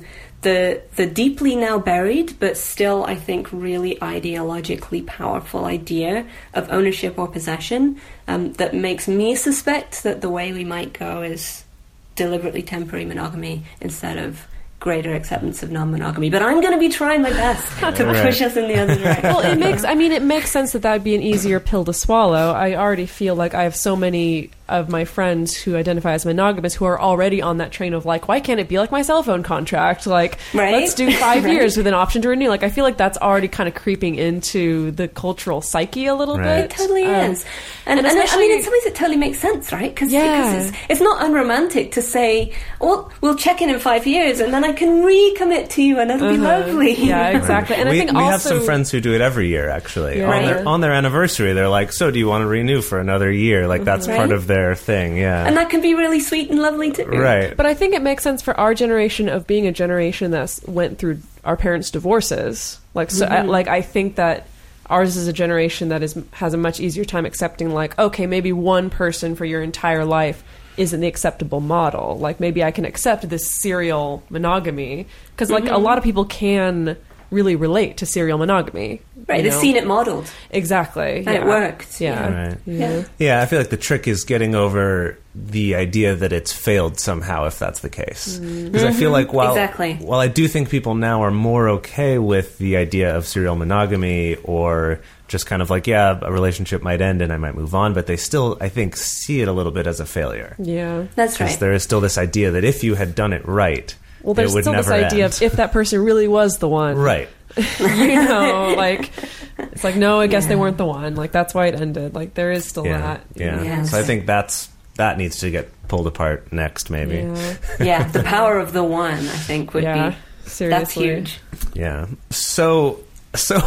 the the deeply now buried, but still, I think, really ideologically powerful idea of ownership or possession um, that makes me suspect that the way we might go is deliberately temporary monogamy instead of greater acceptance of non-monogamy. But I'm going to be trying my best to Right. push us in the other direction. Well, it makes, I mean, it makes sense that that would be an easier pill to swallow. I already feel like I have so many of my friends who identify as monogamous who are already on that train of like, why can't it be like my cell phone contract? Like, Right. let's do five Right. years with an option to renew. Like, I feel like that's already kind of creeping into the cultural psyche a little Right. bit. It totally Um, is. And, and and I- I especially- mean, in some ways it totally makes sense, right? Cause, Yeah. because it's, it's not unromantic to say, well, we'll check in in five years and then I can recommit to you and it'll be lovely. Yeah, exactly. And we I think we also have some friends who do it every year, actually. Yeah. On, their, Right. on their anniversary, they're like, so do you want to renew for another year? Like, that's Right. part of their thing, yeah. And that can be really sweet and lovely too. Right. But I think it makes sense for our generation of being a generation that went through our parents' divorces. Like, so, I, like I think that ours is a generation that is has a much easier time accepting, like, okay, maybe one person for your entire life isn't the acceptable model. Like, maybe I can accept this serial monogamy because, like, a lot of people can really relate to serial monogamy. Right, you they've know? seen it modeled. Exactly. And it yeah. worked. Yeah. Right. Yeah. Yeah, I feel like the trick is getting over the idea that it's failed somehow, if that's the case. Because I feel like while, Exactly. while I do think people now are more okay with the idea of serial monogamy or just kind of like, yeah, a relationship might end and I might move on, but they still, I think, see it a little bit as a failure. Yeah. That's Because right. there is still this idea that if you had done it right, Well, there's it would still this never idea end. of if that person really was the one. Right. You know, like, it's like, no, I guess they weren't the one. Like, that's why it ended. Like, there is still Yeah. that. you Yeah. know? Yes. So I think that's that needs to get pulled apart next, maybe. Yeah. Yeah, the power of the one, I think, would Yeah, be... seriously. That's huge. Yeah. So, so,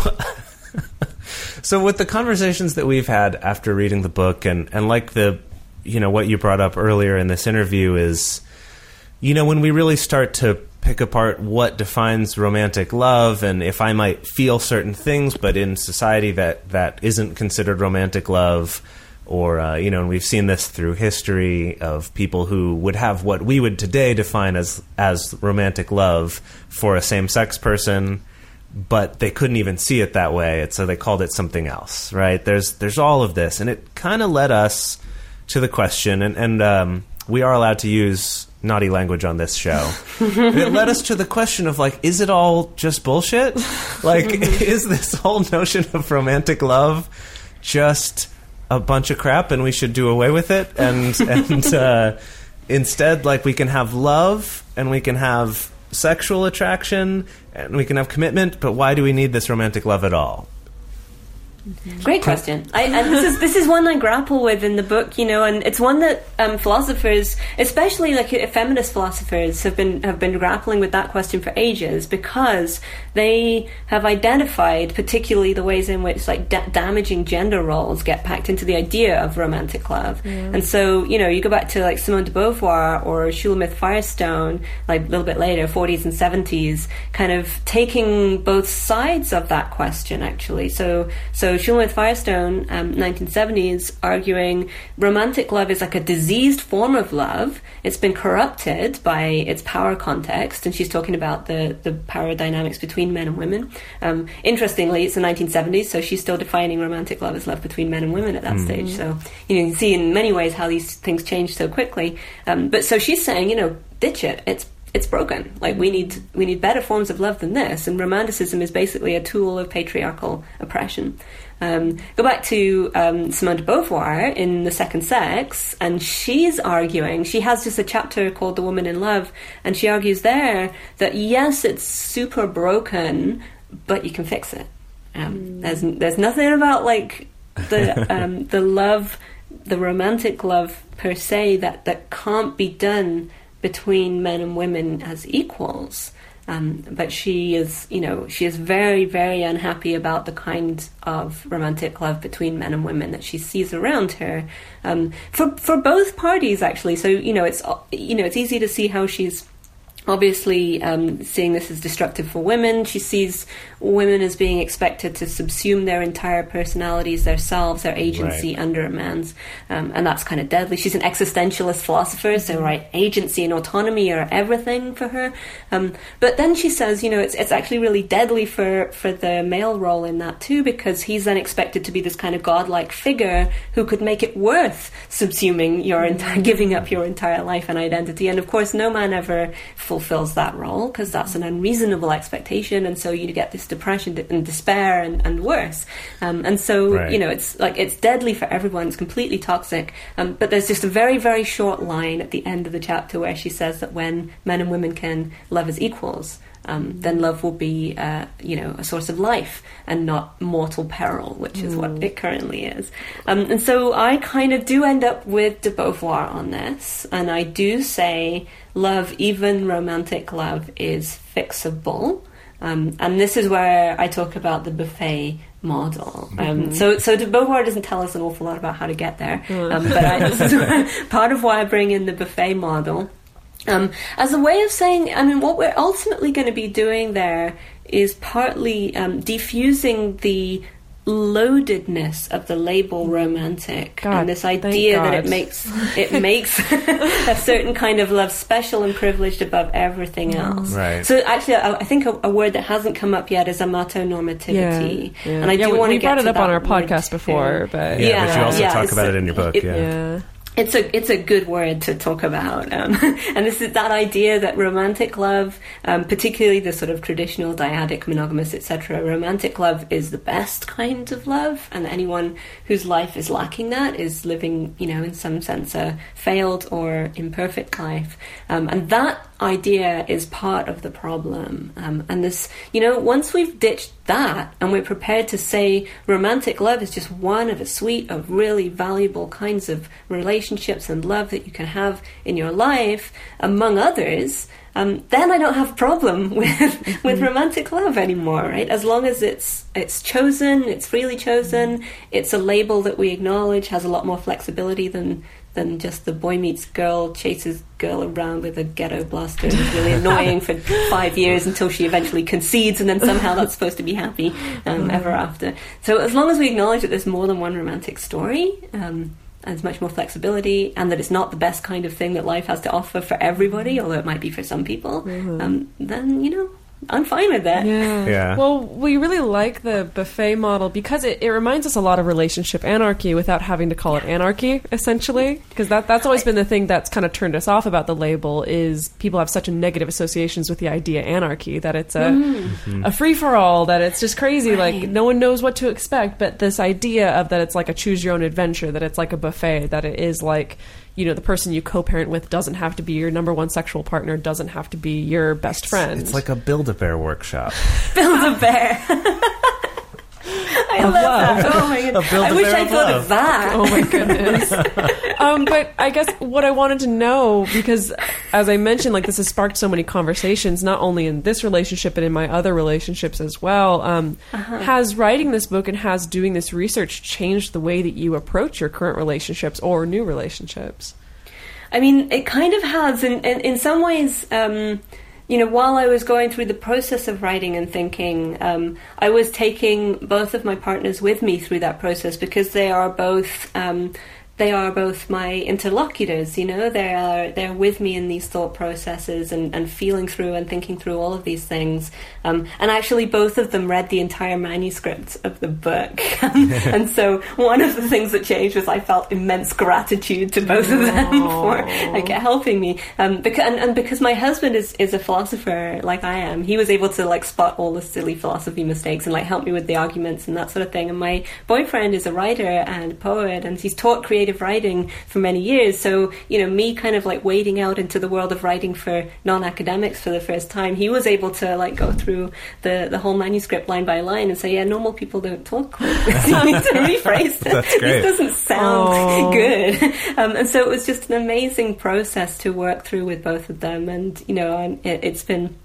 so with the conversations that we've had after reading the book, and and like the, you know, what you brought up earlier in this interview is, you know, when we really start to pick apart what defines romantic love, and if I might feel certain things, but in society that that isn't considered romantic love. Or, uh, you know, and we've seen this through history of people who would have what we would today define as as romantic love for a same-sex person, but they couldn't even see it that way, and so they called it something else, right? There's there's all of this, and it kind of led us to the question, and, and um, we are allowed to use naughty language on this show. It led us to the question of, like, is it all just bullshit? Like, is this whole notion of romantic love just a bunch of crap and we should do away with it, and and uh, instead, like, we can have love and we can have sexual attraction and we can have commitment, but why do we need this romantic love at all? Great question. I, and this is this is one I grapple with in the book, you know, and it's one that um, philosophers, especially like uh, feminist philosophers, have been have been grappling with that question for ages, because they have identified particularly the ways in which like da- damaging gender roles get packed into the idea of romantic love. And so, you know, you go back to like Simone de Beauvoir or Shulamith Firestone, like a little bit later, forties and seventies, kind of taking both sides of that question, actually. So, so Shulamith Firestone, um, nineteen seventies, arguing romantic love is like a diseased form of love. It's been corrupted by its power context, and she's talking about the, the power dynamics between men and women. Um, interestingly, it's the nineteen seventies, so she's still defining romantic love as love between men and women at that mm. stage. So, you know, you can see in many ways how these things change so quickly. Um, but so she's saying, you know, ditch it. It's it's broken. Like, we need we need better forms of love than this, and romanticism is basically a tool of patriarchal oppression. Um, go back to um, Simone de Beauvoir in The Second Sex, and she's arguing, she has just a chapter called The Woman in Love, and she argues there that yes, it's super broken, but you can fix it. Um, mm. There's there's nothing about like the um, the love, the romantic love per se, that, that can't be done between men and women as equals. Um, but she is, you know, she is very, very unhappy about the kind of romantic love between men and women that she sees around her, um, for for both parties, actually. So, you know, it's you know it's easy to see how she's obviously um, seeing this as destructive for women. She sees women as being expected to subsume their entire personalities, their selves, their agency Right. under a man's, um, and that's kind of deadly. She's an existentialist philosopher, so right, agency and autonomy are everything for her. Um, but then she says, you know, it's it's actually really deadly for for the male role in that too, because he's then expected to be this kind of godlike figure who could make it worth subsuming your entire, giving up your entire life and identity. And of course, no man ever fulfills that role, because that's an unreasonable expectation, and so you get this depression and despair and, and worse. Um, and so, Right. you know, it's like it's deadly for everyone. It's completely toxic. Um, but there's just a very, very short line at the end of the chapter where she says that when men and women can love as equals, um, then love will be, uh, you know, a source of life and not mortal peril, which is what it currently is. Um, and so I kind of do end up with de Beauvoir on this, and I do say love, even romantic love, is fixable. Um, and this is where I talk about the buffet model. Um, Mm-hmm. So, so de Beauvoir doesn't tell us an awful lot about how to get there, um, but I, this is part of why I bring in the buffet model um, as a way of saying, I mean, what we're ultimately going to be doing there is partly um, diffusing the loadedness of the label romantic, God, and this thank idea that God. it makes it makes a certain kind of love special and privileged above everything else. Right. So actually, I, I think a, a word that hasn't come up yet is amatonormativity, Yeah, yeah. and I Yeah, do we- want to we get brought it to up on that our word podcast too. before, but Yeah, Yeah, but you also yeah, talk it's about a- it in your book. it- yeah. yeah. It's a it's a good word to talk about, um, and this is that idea that romantic love, um, particularly the sort of traditional dyadic, monogamous, et cetera. Romantic love is the best kind of love, and anyone whose life is lacking that is living, you know, in some sense, a failed or imperfect life, um, and that idea is part of the problem. Um, and this, you know, once we've ditched that and we're prepared to say romantic love is just one of a suite of really valuable kinds of relationships and love that you can have in your life, among others, um, then I don't have a problem with with romantic love anymore, right? As long as it's it's chosen, it's freely chosen, it's a label that we acknowledge, has a lot more flexibility than than just the boy meets girl, chases girl around with a ghetto blaster, and is really annoying for five years until she eventually concedes, and then somehow that's supposed to be happy um, ever after. So as long as we acknowledge that there's more than one romantic story, um, and there's much more flexibility, and that it's not the best kind of thing that life has to offer for everybody, although it might be for some people, um, then, you know, I'm fine with that. Yeah. Yeah. Well, we really like the buffet model because it, it reminds us a lot of relationship anarchy without having to call it anarchy, essentially. Because that, that's always been the thing that's kind of turned us off about the label is people have such a negative associations with the idea anarchy, that it's a, Mm-hmm. a free-for-all, that it's just crazy, Right. like no one knows what to expect. But this idea of that it's like a choose-your-own-adventure, that it's like a buffet, that it is like, you know, the person you co-parent with doesn't have to be your number one sexual partner, doesn't have to be your best friend. It's like a Build-A-Bear workshop. Build a bear. I love that. Oh my A god! I Build-A-Bear wish I of thought love. of that. Oh my goodness. um, but I guess what I wanted to know, because as I mentioned, like this has sparked so many conversations, not only in this relationship, but in my other relationships as well. Um, Uh-huh. Has writing this book and has doing this research changed the way that you approach your current relationships or new relationships? I mean, it kind of has, in in, in some ways. Um, you know, while I was going through the process of writing and thinking, um, I was taking both of my partners with me through that process, because they are both um, they are both my interlocutors. You know, they are they're with me in these thought processes and, and feeling through and thinking through all of these things. Um, and actually, both of them read the entire manuscript of the book, and so one of the things that changed was I felt immense gratitude to both of them for like helping me. Um, because and, and because my husband is is a philosopher like I am, he was able to like spot all the silly philosophy mistakes and like help me with the arguments and that sort of thing. And my boyfriend is a writer and poet, and he's taught creative writing for many years. So, you know, me kind of like wading out into the world of writing for non-academics for the first time, he was able to like go through the, the whole manuscript line by line and say, yeah, normal people don't talk like this. You need to rephrase it. That's great. This doesn't sound Oh. good. Um, and so it was just an amazing process to work through with both of them. And, you know, I'm- it, it's been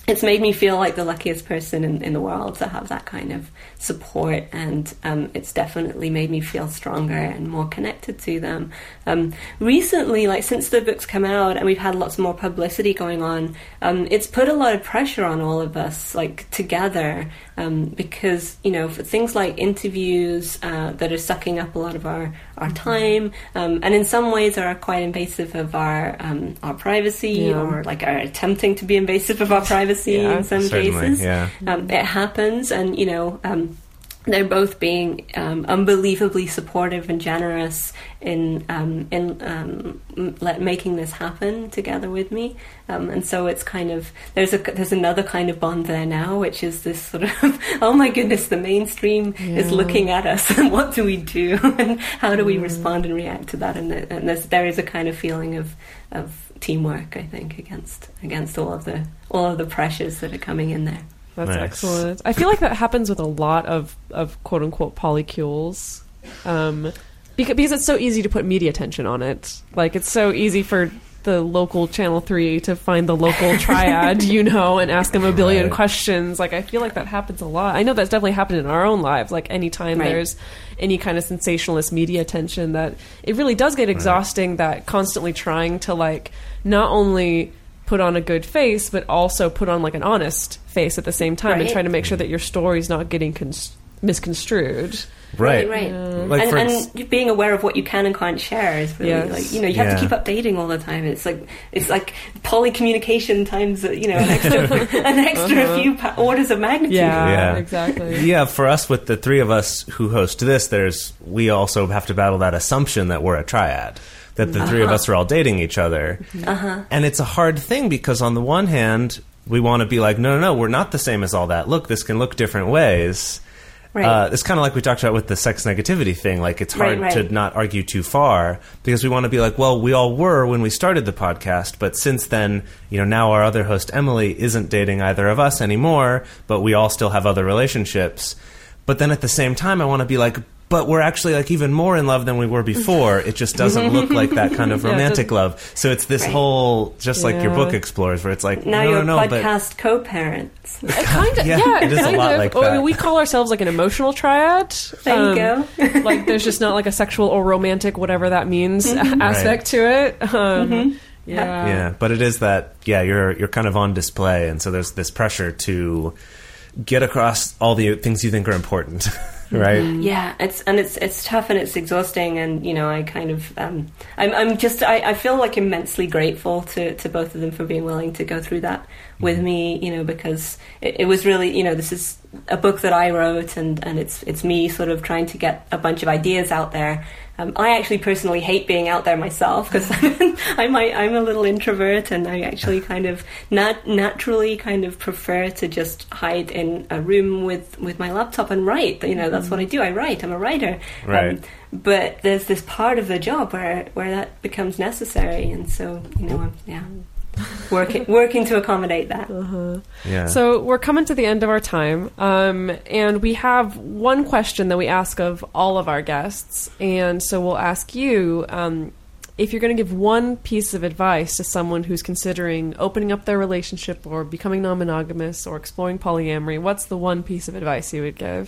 it's made me feel like the luckiest person in, in the world to have that kind of support, and um, it's definitely made me feel stronger and more connected to them. Um, recently, like since the book's come out and we've had lots more publicity going on, um, it's put a lot of pressure on all of us, like together, um, because, you know, for things like interviews uh, that are sucking up a lot of our, our time, um, and in some ways are quite invasive of our um, our privacy, Yeah. or like are attempting to be invasive of our privacy Yeah, in some certainly, cases. yeah. Um, it happens, and you know, um, they're both being um, unbelievably supportive and generous in um, in um, m- let, making this happen together with me. Um, and so it's kind of there's a there's another kind of bond there now, which is this sort of oh my goodness, the mainstream is looking at us, and what do we do, and how do we respond and react to that? And, the, and there's, there is a kind of feeling of of teamwork, I think, against against all of the all of the pressures that are coming in there. That's Nice. excellent. I feel like that happens with a lot of, of quote unquote polycules. Um, because, because it's so easy to put media attention on it. Like, it's so easy for the local Channel three to find the local triad, you know, and ask them a billion Right. questions. Like, I feel like that happens a lot. I know that's definitely happened in our own lives. Like, anytime Right. there's any kind of sensationalist media attention, that it really does get exhausting, that constantly trying to, like, not only put on a good face, but also put on like an honest face at the same time, and Right. try to make sure that your story's not getting cons- misconstrued. Right. Right. Like and, for and ins- being aware of what you can and can't share is really Yes. like, you know, you have Yeah. to keep updating all the time. It's like it's like polycommunication times, uh, you know, an extra an extra few pa- orders of magnitude. Yeah, Yeah. exactly. Yeah, for us, with the three of us who host this, there's we also have to battle that assumption that we're a triad, that the three of us are all dating each other. Uh-huh. And it's a hard thing because on the one hand, we want to be like, no, no, no, we're not the same as all that. Look, this can look different ways. Right. Uh, it's kind of like we talked about with the sex negativity thing. Like, it's hard Right, right. to not argue too far because we want to be like, well, we all were when we started the podcast, but since then, you know, now our other host, Emily, isn't dating either of us anymore, but we all still have other relationships. But then at the same time, I want to be like, but we're actually like even more in love than we were before. It just doesn't look like that kind of Yeah, it romantic doesn't- love. So it's this Right. whole, just like your Yeah. book explores, where it's like, Now no, you're no, no, but podcast co-parents. Kind of, Yeah, yeah, it is a kind lot of. like Or that. we call ourselves like an emotional triad. There Um, you go. Like, there's just not like a sexual or romantic, whatever that means, aspect to it. Um, Yeah. yeah, but it is that, yeah, you're you're kind of on display, and so there's this pressure to get across all the things you think are important, right? Yeah, it's and it's it's tough and it's exhausting, and you know, I kind of um, I'm I'm just I, I feel like immensely grateful to, to both of them for being willing to go through that with me, you know, because it, it was really, you know, this is a book that I wrote, and, and it's it's me sort of trying to get a bunch of ideas out there. Um, I actually personally hate being out there myself because I'm I, I'm a little introvert, and I actually kind of nat- naturally kind of prefer to just hide in a room with, with my laptop and write. You know, that's what I do. I write. I'm a writer. Right. Um, but there's this part of the job where where that becomes necessary, and so you know, I'm, yeah, working working to accommodate that. Yeah. So we're coming to the end of our time, um, and we have one question that we ask of all of our guests, and so we'll ask you um, if you're going to give one piece of advice to someone who's considering opening up their relationship or becoming non-monogamous or exploring polyamory. What's the one piece of advice you would give,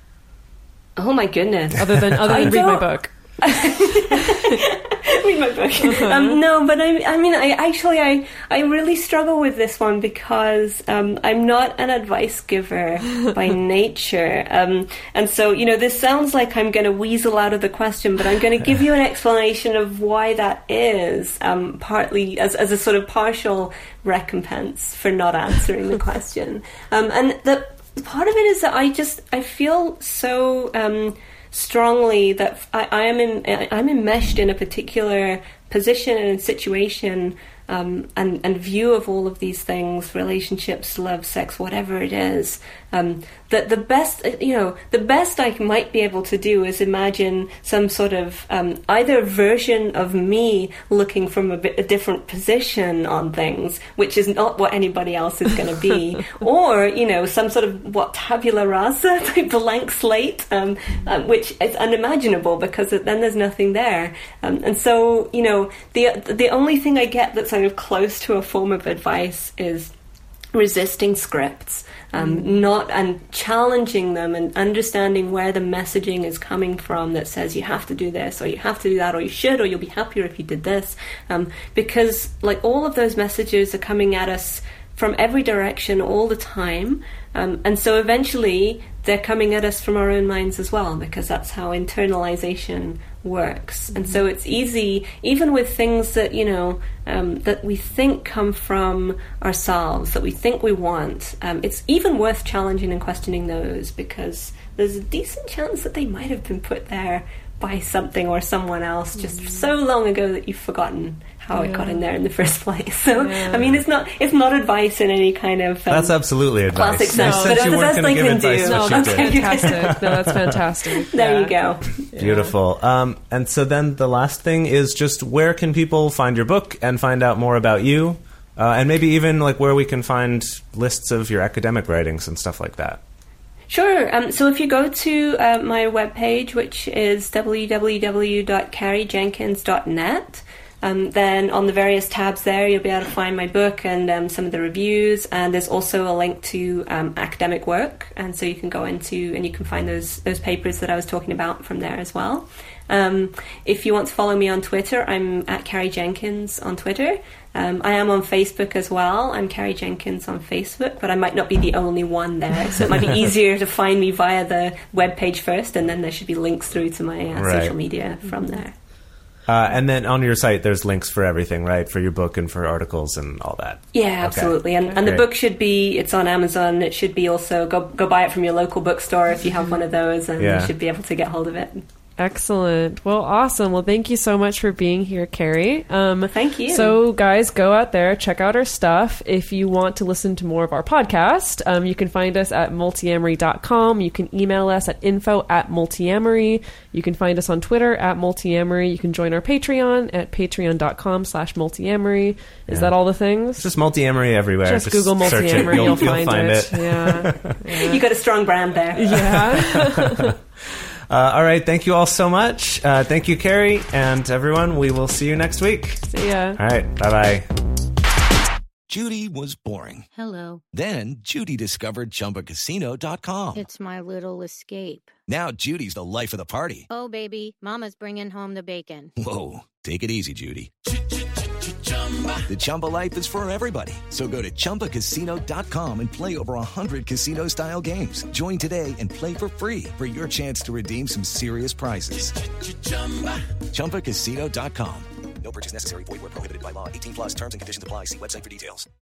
Oh my goodness. other than other I than read my don't- book? Read my book. Um, no, but I, I mean, I actually, I, I really struggle with this one because um, I'm not an advice giver by nature, um, and so you know, this sounds like I'm going to weasel out of the question, but I'm going to give you an explanation of why that is, um, partly as as a sort of partial recompense for not answering the question, um, and the part of it is that I just I feel so. Um, strongly that I, I am in, I'm enmeshed in a particular position and situation um, and, and view of all of these things, relationships, love, sex, whatever it is, um, that the best, you know, the best I might be able to do is imagine some sort of um, either version of me looking from a, bit, a different position on things, which is not what anybody else is going to be, or, you know, some sort of, what, tabula rasa, like blank slate, um, um, which is unimaginable because then there's nothing there. Um, and so, you know, the the only thing I get that's kind of close to a form of advice is resisting scripts, um, mm. not and challenging them and understanding where the messaging is coming from that says you have to do this or you have to do that or you should or you'll be happier if you did this, um, because like all of those messages are coming at us from every direction all the time, um, and so eventually they're coming at us from our own minds as well, because that's how internalization works. And so it's easy, even with things that, you know, um, that we think come from ourselves, that we think we want, um, it's even worth challenging and questioning those, because there's a decent chance that they might have been put there by something or someone else just mm. so long ago that you've forgotten how yeah. it got in there in the first place. So, yeah. I mean, it's not it's not advice in any kind of um, that's absolutely advice. Classic sense, no, but it's you the best I can do. No, that's did. fantastic. No, that's fantastic. There yeah. you go. Beautiful. Yeah. Um, and so then the last thing is just where can people find your book and find out more about you, uh, and maybe even like where we can find lists of your academic writings and stuff like that. Sure. Um, so if you go to uh, my webpage, which is w w w dot carrie jenkins dot net, um, then on the various tabs there, you'll be able to find my book and um, some of the reviews. And there's also a link to um, academic work. And so you can go into and you can find those those papers that I was talking about from there as well. Um, if you want to follow me on Twitter, I'm at Carrie Jenkins on Twitter. Um, I am on Facebook as well. I'm Carrie Jenkins on Facebook, but I might not be the only one there. So it might be easier to find me via the webpage first, and then there should be links through to my uh, right. social media from there. Uh, and then on your site, there's links for everything, right? For your book and for articles and all that. Yeah, absolutely. Okay. And, and the book should be, it's on Amazon. It should be also, go go buy it from your local bookstore if you have one of those, and yeah. you should be able to get hold of it. Excellent. Well, awesome. Well, thank you so much for being here, Carrie. Um, thank you. So, guys, go out there, check out our stuff. If you want to listen to more of our podcast, um, you can find us at multiamory dot com. You can email us at info at multiamory. You can find us on Twitter at multiamory. You can join our Patreon at patreon dot com slash multiamory. Is yeah. that all the things? It's just Multiamory everywhere. Just, just Google Multiamory. You'll, you'll, find, you'll find it. it. Yeah. yeah. You got a strong brand there. Yeah. Uh, all right. Thank you all so much. Uh, thank you, Carrie. And everyone, we will see you next week. See ya. All right. Bye-bye. Judy was boring. Hello. Then Judy discovered Chumba Casino dot com. It's my little escape. Now Judy's the life of the party. Oh, baby, mama's bringing home the bacon. Whoa, take it easy, Judy. The Chumba life is for everybody. So go to chumba casino dot com and play over one hundred casino-style games. Join today and play for free for your chance to redeem some serious prizes. chumba casino dot com. No purchase necessary. Void where prohibited by law. eighteen plus terms and conditions apply. See website for details.